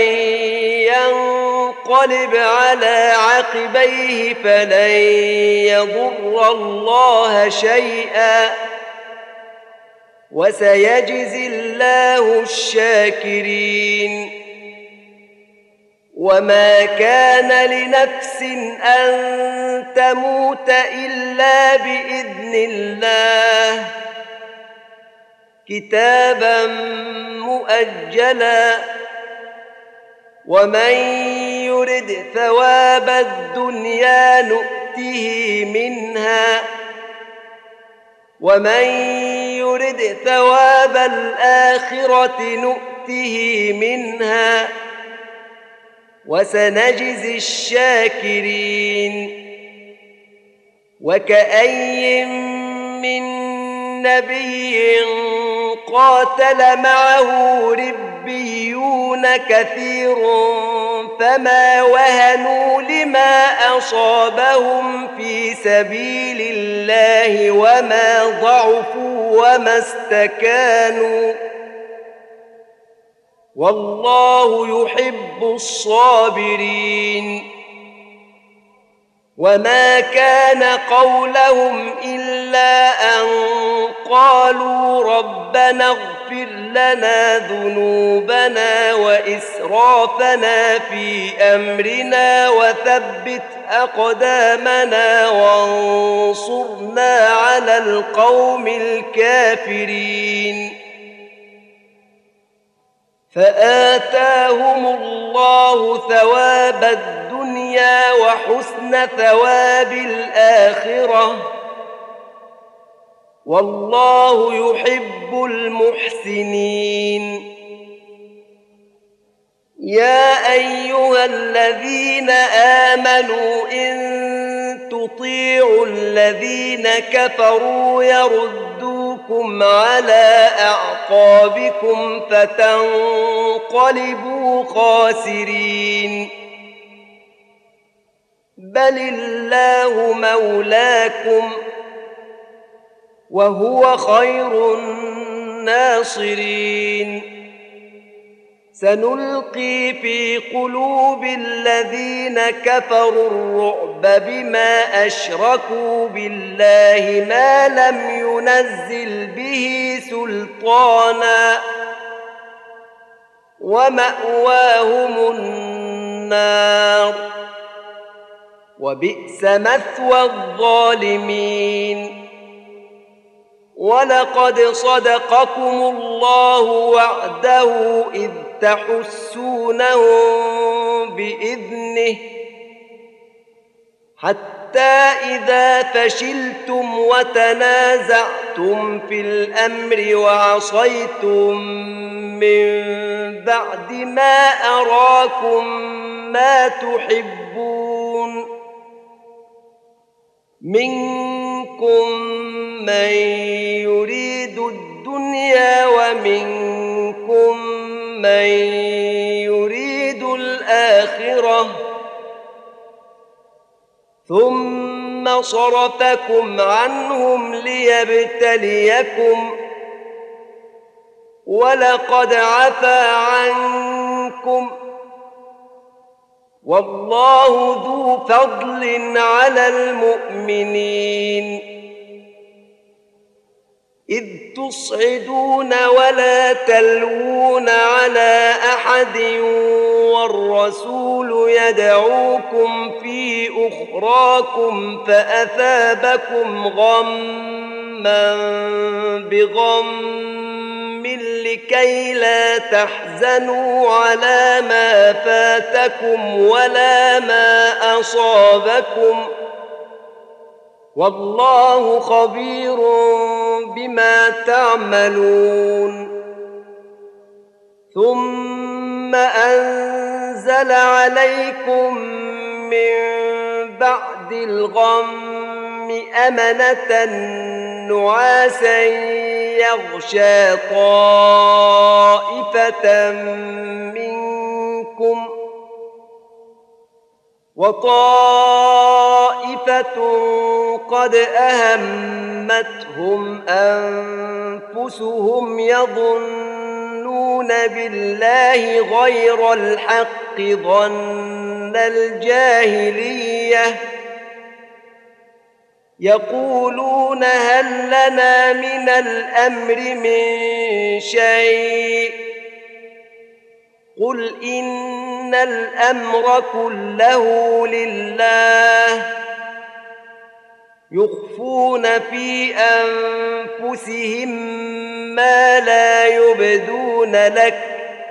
ينقلب على عقبيه فلن يضر الله شيئا وسيجزي الله الشاكرين. وما كان لنفس أن تموت إلا بإذن الله كتابا مؤجلا ومن يرد ثواب الدنيا نؤته منها ومن يرد ثواب الآخرة نؤته منها وسنجزي الشاكرين. وكأي من نبي قاتل معه ربيون كثير فما وهنوا لما أصابهم في سبيل الله وما ضعفوا وما استكانوا والله يحب الصابرين. وما كان قولهم إلا أن قالوا ربنا اغفر لنا ذنوبنا وإسرافنا في أمرنا وثبت أقدامنا وانصرنا على القوم الكافرين. فآتاهم الله ثواب الدنيا وحسن ثواب الآخرة والله يحب المحسنين. يا أيها الذين آمنوا إن تطيعوا الذين كفروا يردوكم على أعقابكم فتنقلبوا خاسرين. بل الله مولاكم وهو خير الناصرين سنلقي في قلوب الذين كفروا الرعب بما أشركوا بالله ما لم ينزل به سلطانا ومأواهم النار وبئس مثوى الظالمين ولقد صدقكم الله وعده إذ تحسونهم بإذنه حتى إذا فشلتم وتنازعتم في الأمر وعصيتم من بعد ما أراكم ما تحبون منكم من يريد الدنيا ومنكم من يريد الآخرة ثم صرفكم عنهم ليبتليكم ولقد عفا عنكم والله ذو فضل على المؤمنين إذ تصعدون ولا تلوون على أحد والرسول يدعوكم في أخراكم فأثابكم غما بغم لكي لا تحزنوا على ما فاتكم ولا ما أصابكم والله خبير بما تعملون ثم أنزل عليكم من بعد الغم أمنة نعاسا يغشى طائفة منكم وطائفة قد أهمتهم أنفسهم يظنون بالله غير الحق ظن الجاهلية يقولون هل لنا من الأمر من شيء قل إن الأمر كله لله يخفون في أنفسهم ما لا يبدون لك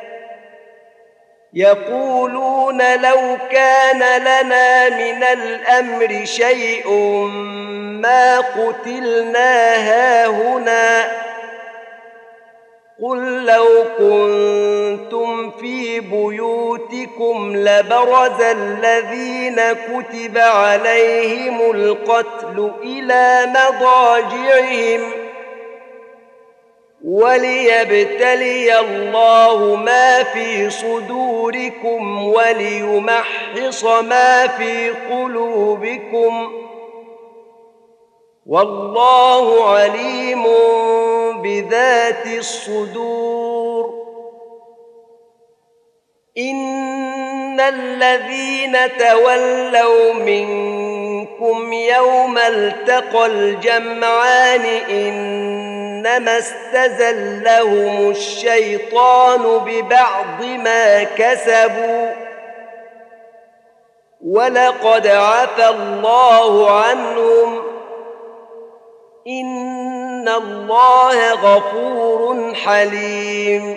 يقولون لو كان لنا من الأمر شيء ما قتلنا هاهنا قل لو كنتم في بيوتكم لبرز الذين كتب عليهم القتل إلى مضاجعهم وليبتلي الله ما في صدوركم وليمحص ما في قلوبكم والله عليم بذات الصدور إن الذين تولوا منكم يوم التقى الجمعان إنما استزلهم الشيطان ببعض ما كسبوا ولقد عفى الله عنهم إن الله غفور حليم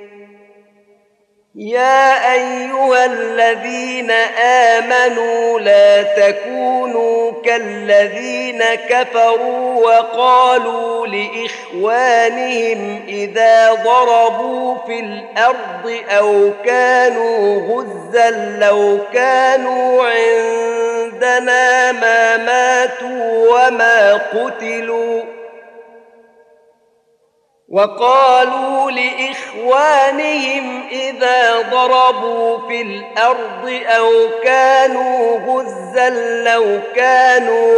يا أيها الذين آمنوا لا تكونوا كالذين كفروا وقالوا لإخوانهم إذا ضربوا في الأرض أو كانوا غزا لو كانوا عندنا ما ماتوا وما قتلوا وقالوا لإخوانهم إذا إذا ضربوا في الأرض أو كانوا غزا لو كانوا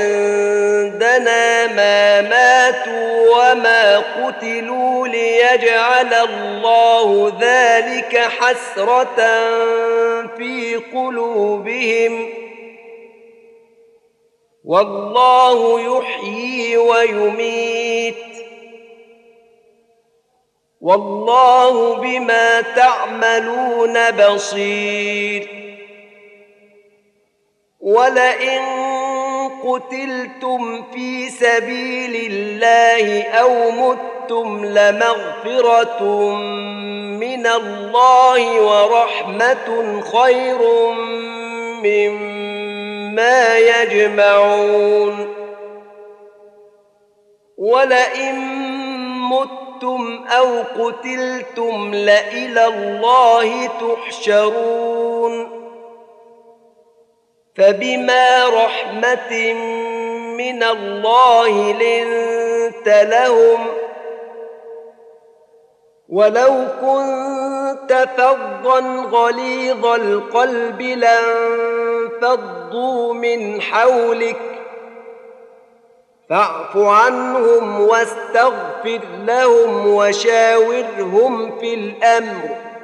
عندنا ما ماتوا وما قتلوا ليجعل الله ذلك حسرة في قلوبهم والله يحيي ويميت والله بما تعملون بصير ولئن قتلتم في سبيل الله أو متم لمغفرة من الله ورحمة خير مما يجمعون ولئن متم أو قتلتم لإلى الله تحشرون فبما رحمة من الله لنت لهم ولو كنت فظا غليظ القلب لانفضوا من حولك فاعف عنهم واستغفر لهم وشاورهم في الأمر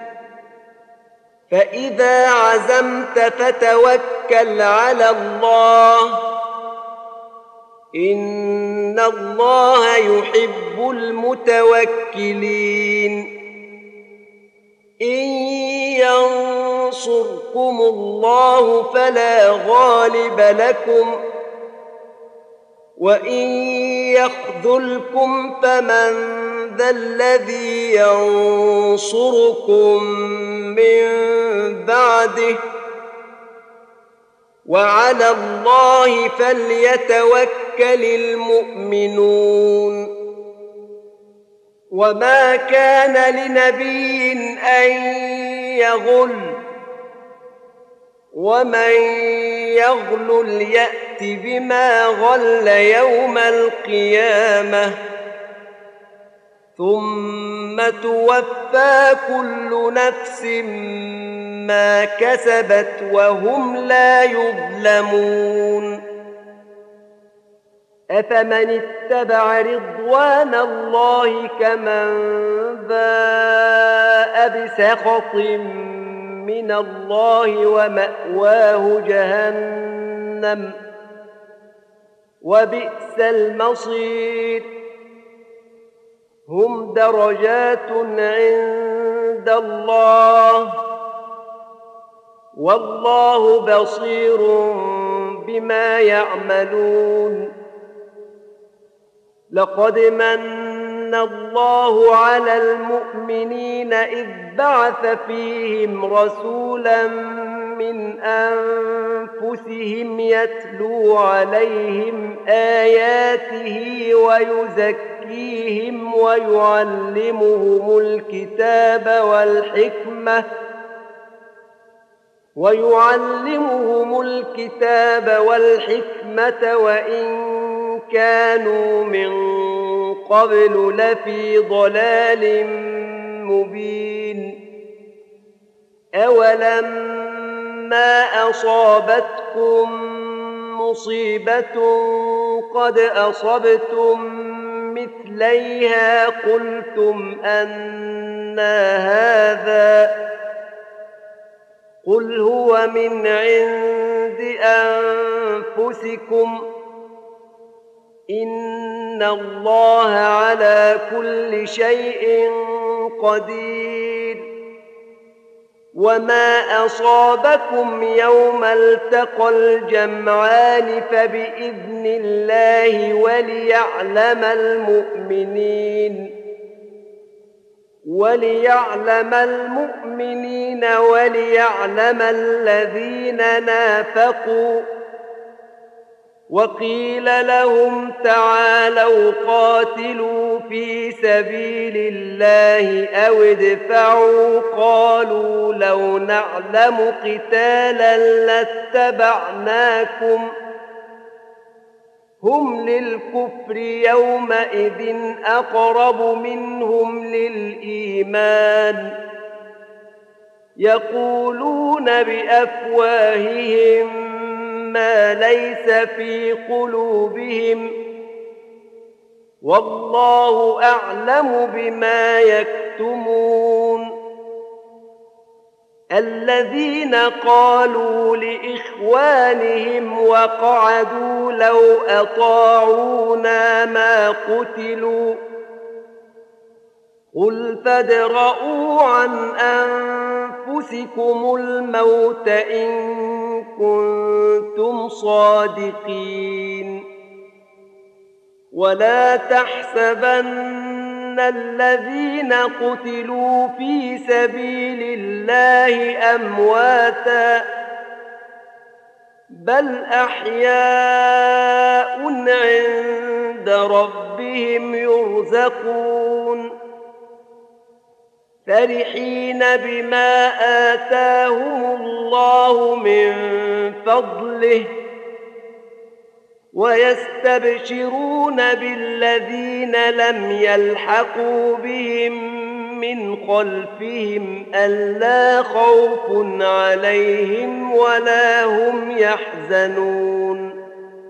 فإذا عزمت فتوكل على الله إن الله يحب المتوكلين إن ينصركم الله فلا غالب لكم وإن يخذلكم فمن ذا الذي ينصركم من بعده وعلى الله فليتوكل المؤمنون وما كان لنبي أن يغل ومن يغلل يأت بما غل يوم القيامة ثم توفى كل نفس ما كسبت وهم لا يظلمون أفمن اتبع رضوان الله كمن باء بسخط من الله ومأواه جهنم وبئس المصير هم درجات عند الله والله بصير بما يعملون لقد من الله على المؤمنين إذ بعث فيهم رسولا من أنفسهم يتلو عليهم آياته ويزكيهم ويعلمهم الكتاب والحكمة ويعلمهم الكتاب والحكمة وإن كانوا من قبل لفي ضلال مبين أولما أصابتكم مصيبة قد أصبتم مثليها قلتم أنى هذا قل هو من عند أنفسكم إن الله على كل شيء قدير وما أصابكم يوم التقى الجمعان فبإذن الله وليعلم المؤمنين وليعلم المؤمنين وليعلم الذين نافقوا وقيل لهم تعالوا قاتلوا في سبيل الله أو ادفعوا قالوا لو نعلم قتالا لاتبعناكم هم للكفر يومئذ أقرب منهم للإيمان يقولون بأفواههم ما ليس في قلوبهم والله أعلم بما يكتمون الذين قالوا لإخوانهم وقعدوا لو أطاعونا ما قتلوا قل فادرءوا عن أنفسكم الموت إن كنتم صادقين ولا تحسبن الذين قتلوا في سبيل الله أمواتا بل أحياء عند ربهم يرزقون فرحين بما آتاهم الله من فضله ويستبشرون بالذين لم يلحقوا بهم من خلفهم ألا خوف عليهم ولا هم يحزنون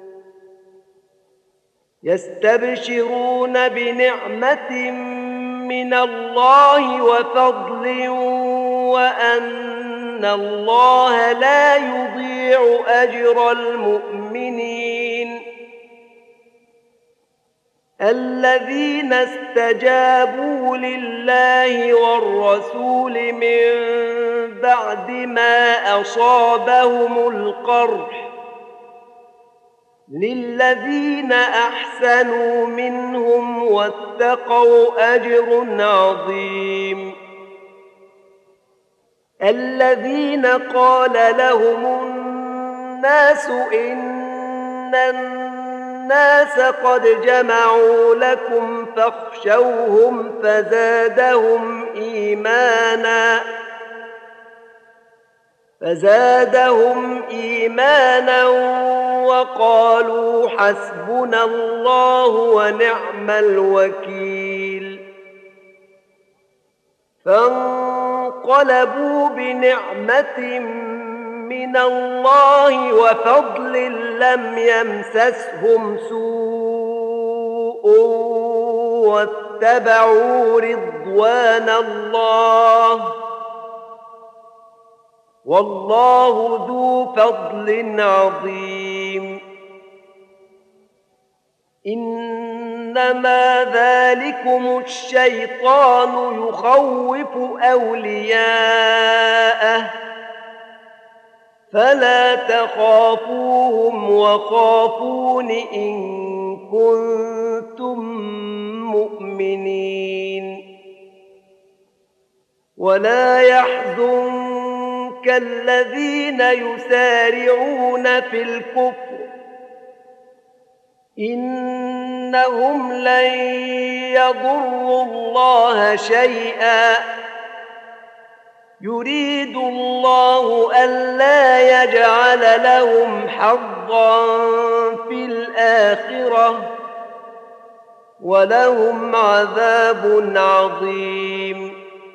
يستبشرون بنعمة من الله وفضل وأن الله لا يضيع أجر المؤمنين الذين استجابوا لله والرسول من بعد ما أصابهم القرح للذين أحسنوا منهم واتقوا أجر عظيم الذين قال لهم الناس إن الناس قد جمعوا لكم فاخشوهم فزادهم إيمانا فزادهم إيمانا وقالوا حسبنا الله ونعم الوكيل فانقلبوا بنعمة من الله وفضل لم يمسسهم سوء واتبعوا رضوان الله والله ذو فضل عظيم إنما ذلكم الشيطان يخوف أولياءه فلا تخافوهم وخافون إن كنتم مؤمنين ولا يحزنك الذين يسارعون في الكفر إنهم لن يضروا الله شيئا يريد الله ألا يجعل لهم حظا في الآخرة ولهم عذاب عظيم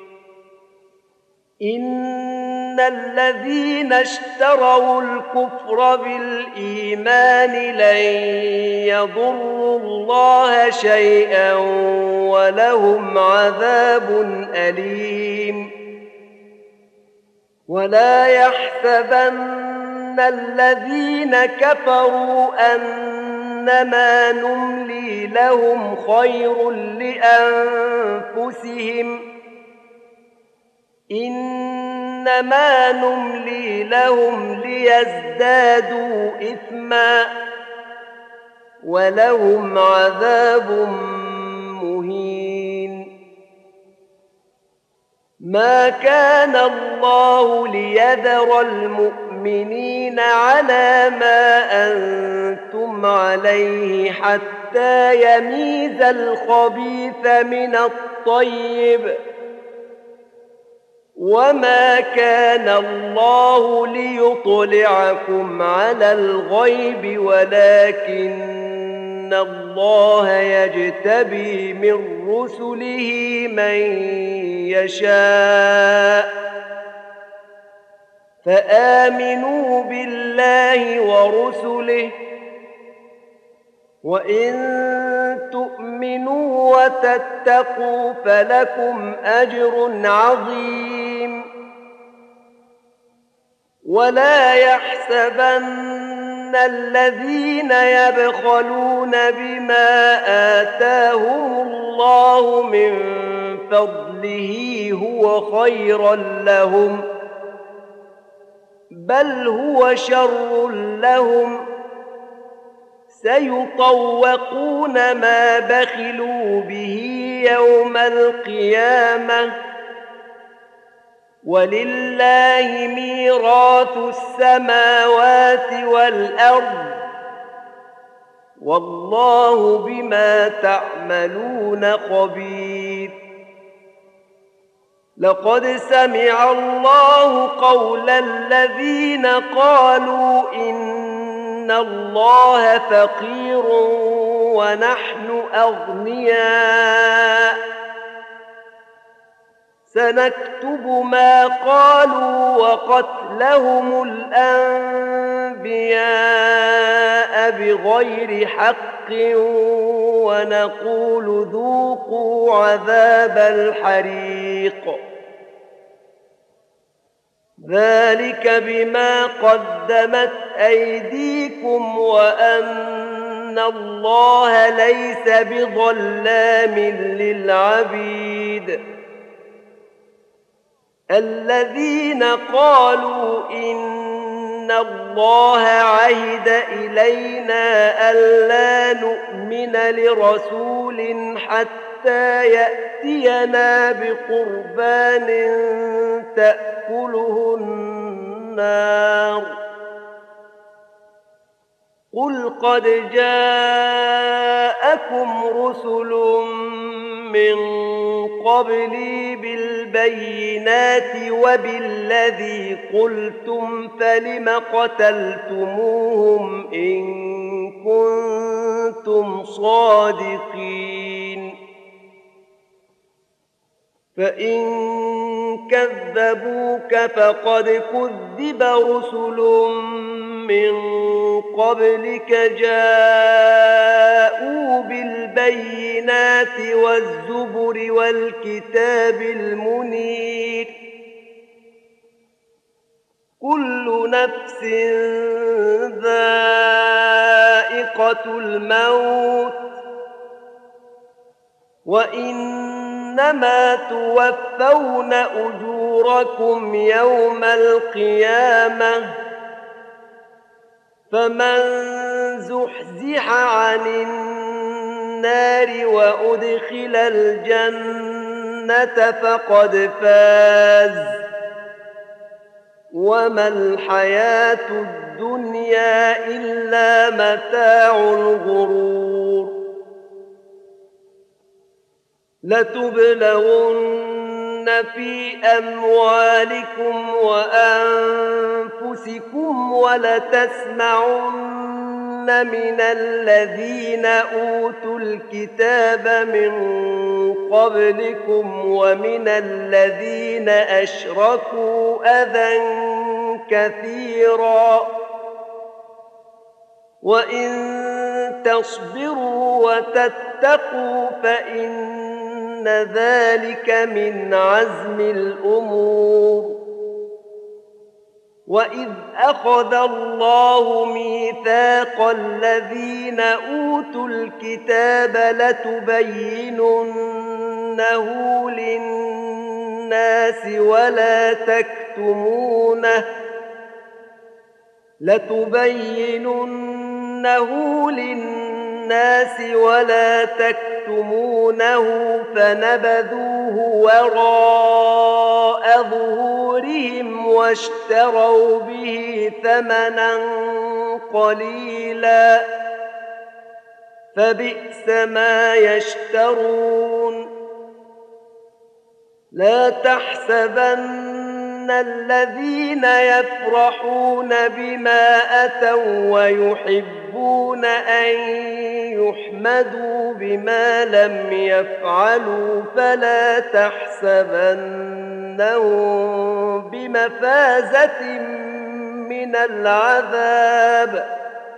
إن الذين اشتروا الكفر بالإيمان لن يضروا الله شيئا ولهم عذاب أليم ولا يحسبن الذين كفروا أنما نملي لهم خير لأنفسهم إنما نملي لهم ليزدادوا إثما ولهم عذاب مهين ما كان الله ليذر المؤمنين على ما أنتم عليه حتى يميز الخبيث من الطيب وما كان الله ليطلعكم على الغيب ولكن الله يجتبي من رسله من يشاء فآمنوا بالله ورسله، وإن تؤمنوا وتتقوا فلكم أجر عظيم. ولا يحسبن الذين يبخلون بما آتاهم الله من فضله هو خيرا لهم، بل هو شر لهم، سيطوقون ما بخلوا به يوم القيامة، ولله ميراث السماوات والأرض، والله بما تعملون خبير. لقد سمع الله قول الذين قالوا إن الله فقير ونحن أغنياء، سنكتب ما قالوا وقتلهم الأنبياء بغير حق، ونقول ذوقوا عذاب الحريق، ذلك بما قدمت أيديكم وأن الله ليس بظلام للعبيد. الذين قالوا إن الله عهد إلينا ألا نؤمن لرسول حتى يأتينا بقربان تأكله النار، قل قد جاءكم رسل من قبلي بالبينات وبالذي قلتم فلم قتلتموهم إن كنتم صادقين. فإن كذبوك فقد كذب رسل من قبلك جاءوا بالبينات والزبر والكتاب المنير، كل نفس ذائقة الموت، وإنما توفون أجوركم يوم القيامة، فمن زحزح عن النار وأدخل الجنة فقد فاز، وما الحياة الدنيا إلا متاع الغرور. لتبلغن في أموالكم وأنفسكم ولتسمعن من الذين أوتوا الكتاب من قبلكم ومن الذين أشركوا أذى كثيرا، وإن تصبروا وتتقوا فإن ذلك من عزم الأمور. وإذ أخذ الله ميثاق الذين أوتوا الكتاب لتبيننه للناس ولا تكتمونه لتبيننه للناس ولا تكتمونه فنبذوه وراء ظهورهم واشتروا به ثمنا قليلا، فبئس ما يشترون. لا تحسبن الذين يفرحون بما أتوا ويحبون أن يحمدوا بما لم يفعلوا فلا تحسبنهم بمفازة من العذاب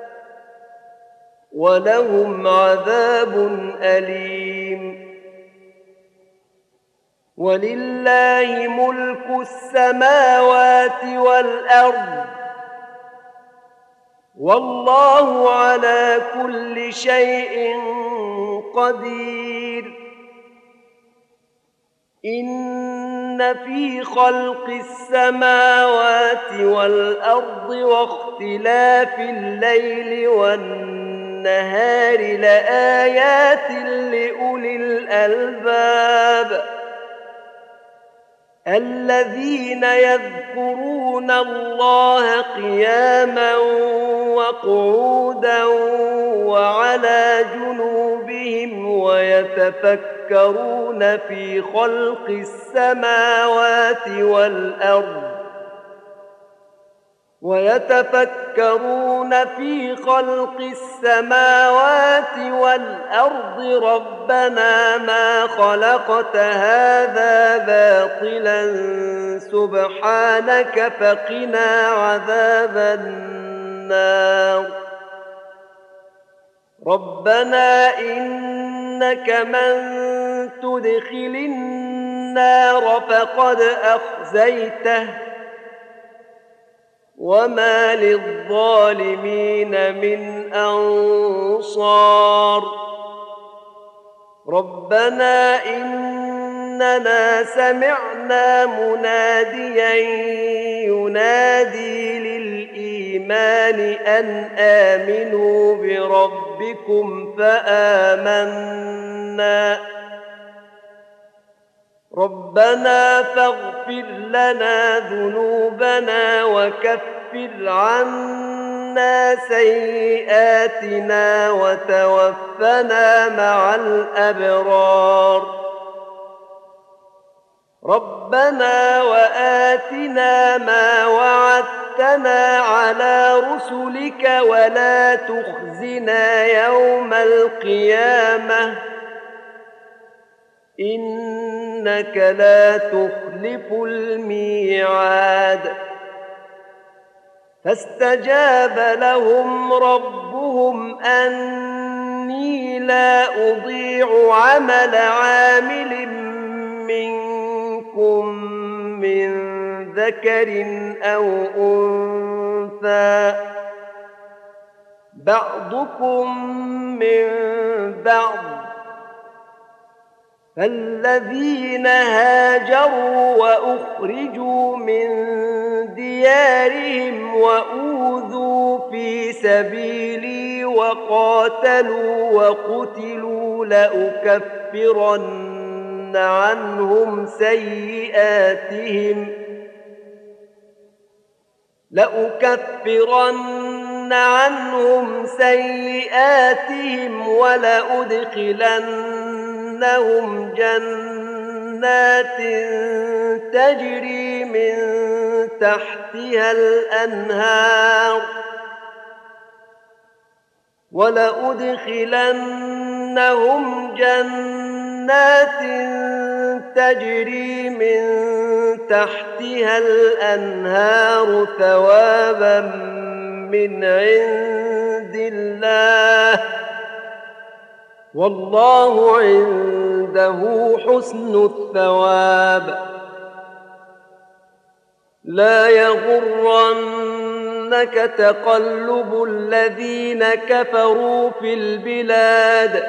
ولهم عذاب أليم. ولله ملك السماوات والأرض والله على كل شيء قدير. إن في خلق السماوات والأرض واختلاف الليل والنهار لآيات لأولي الألباب الذين يذكرون الله قياما وقعودا وعلى جنوبهم ويتفكرون في خلق السماوات والأرض ويتفكرون في خلق السماوات والأرض ربنا ما خلقت هذا باطلا سبحانك فقنا عذاب النار. ربنا إنك من تدخل النار فقد أخزيته وما للظالمين من أنصار. ربنا إننا سمعنا مناديا ينادي للإيمان أن آمنوا بربكم فآمنا. ربنا فاغفر لنا ذنوبنا وكفر عنا سيئاتنا وتوفنا مع الأبرار. ربنا وآتنا ما وعدتنا على رسلك ولا تخزنا يوم القيامة إنك لا تخلف الميعاد. فاستجاب لهم ربهم أني لا أضيع عمل عامل منكم من ذكر أو أنثى بعضكم من بعض. فالذين هاجروا وأخرجوا من ديارهم وأوذوا في سبيلي وقاتلوا وقتلوا لأكفرن عنهم سيئاتهم لأكفرن عنهم سيئاتهم ولأدخلنهم جنات تجري من تحتها الأنهار ولأدخلنهم جنات تجري من تحتها الأنهار ثوابا من عند الله والله عنده حسن الثواب. لا يغرنك تقلب الذين كفروا في البلاد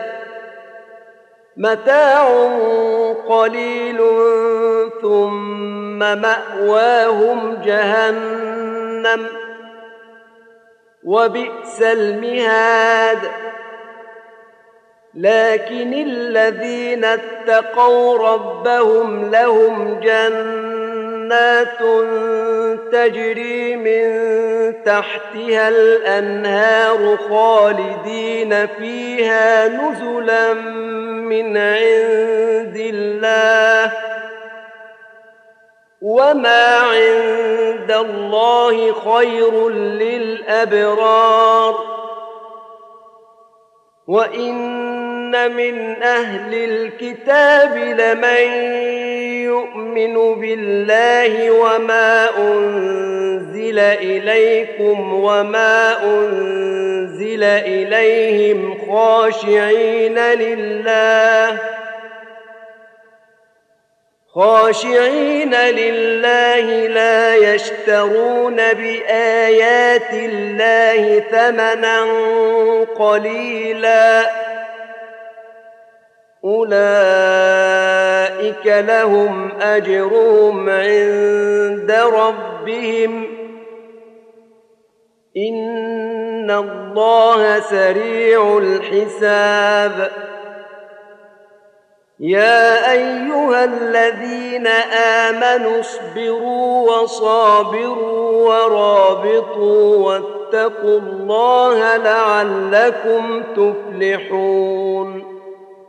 متاع قليل ثم مأواهم جهنم وبئس المهاد. لكن الذين اتقوا ربهم لهم جنات تجري من تحتها الأنهار خالدين فيها نزلا من عند الله وما عند الله خير للأبرار. وإن من أهل الكتاب لمن يؤمن بالله وما أنزل إليكم وما أنزل إليهم خاشعين لله خاشعين لله لا يشترون بآيات الله ثمنا قليلا أولئك لهم أجرهم عند ربهم إن الله سريع الحساب يا أيها الذين آمنوا اصبروا وصابروا ورابطوا واتقوا الله لعلكم تفلحون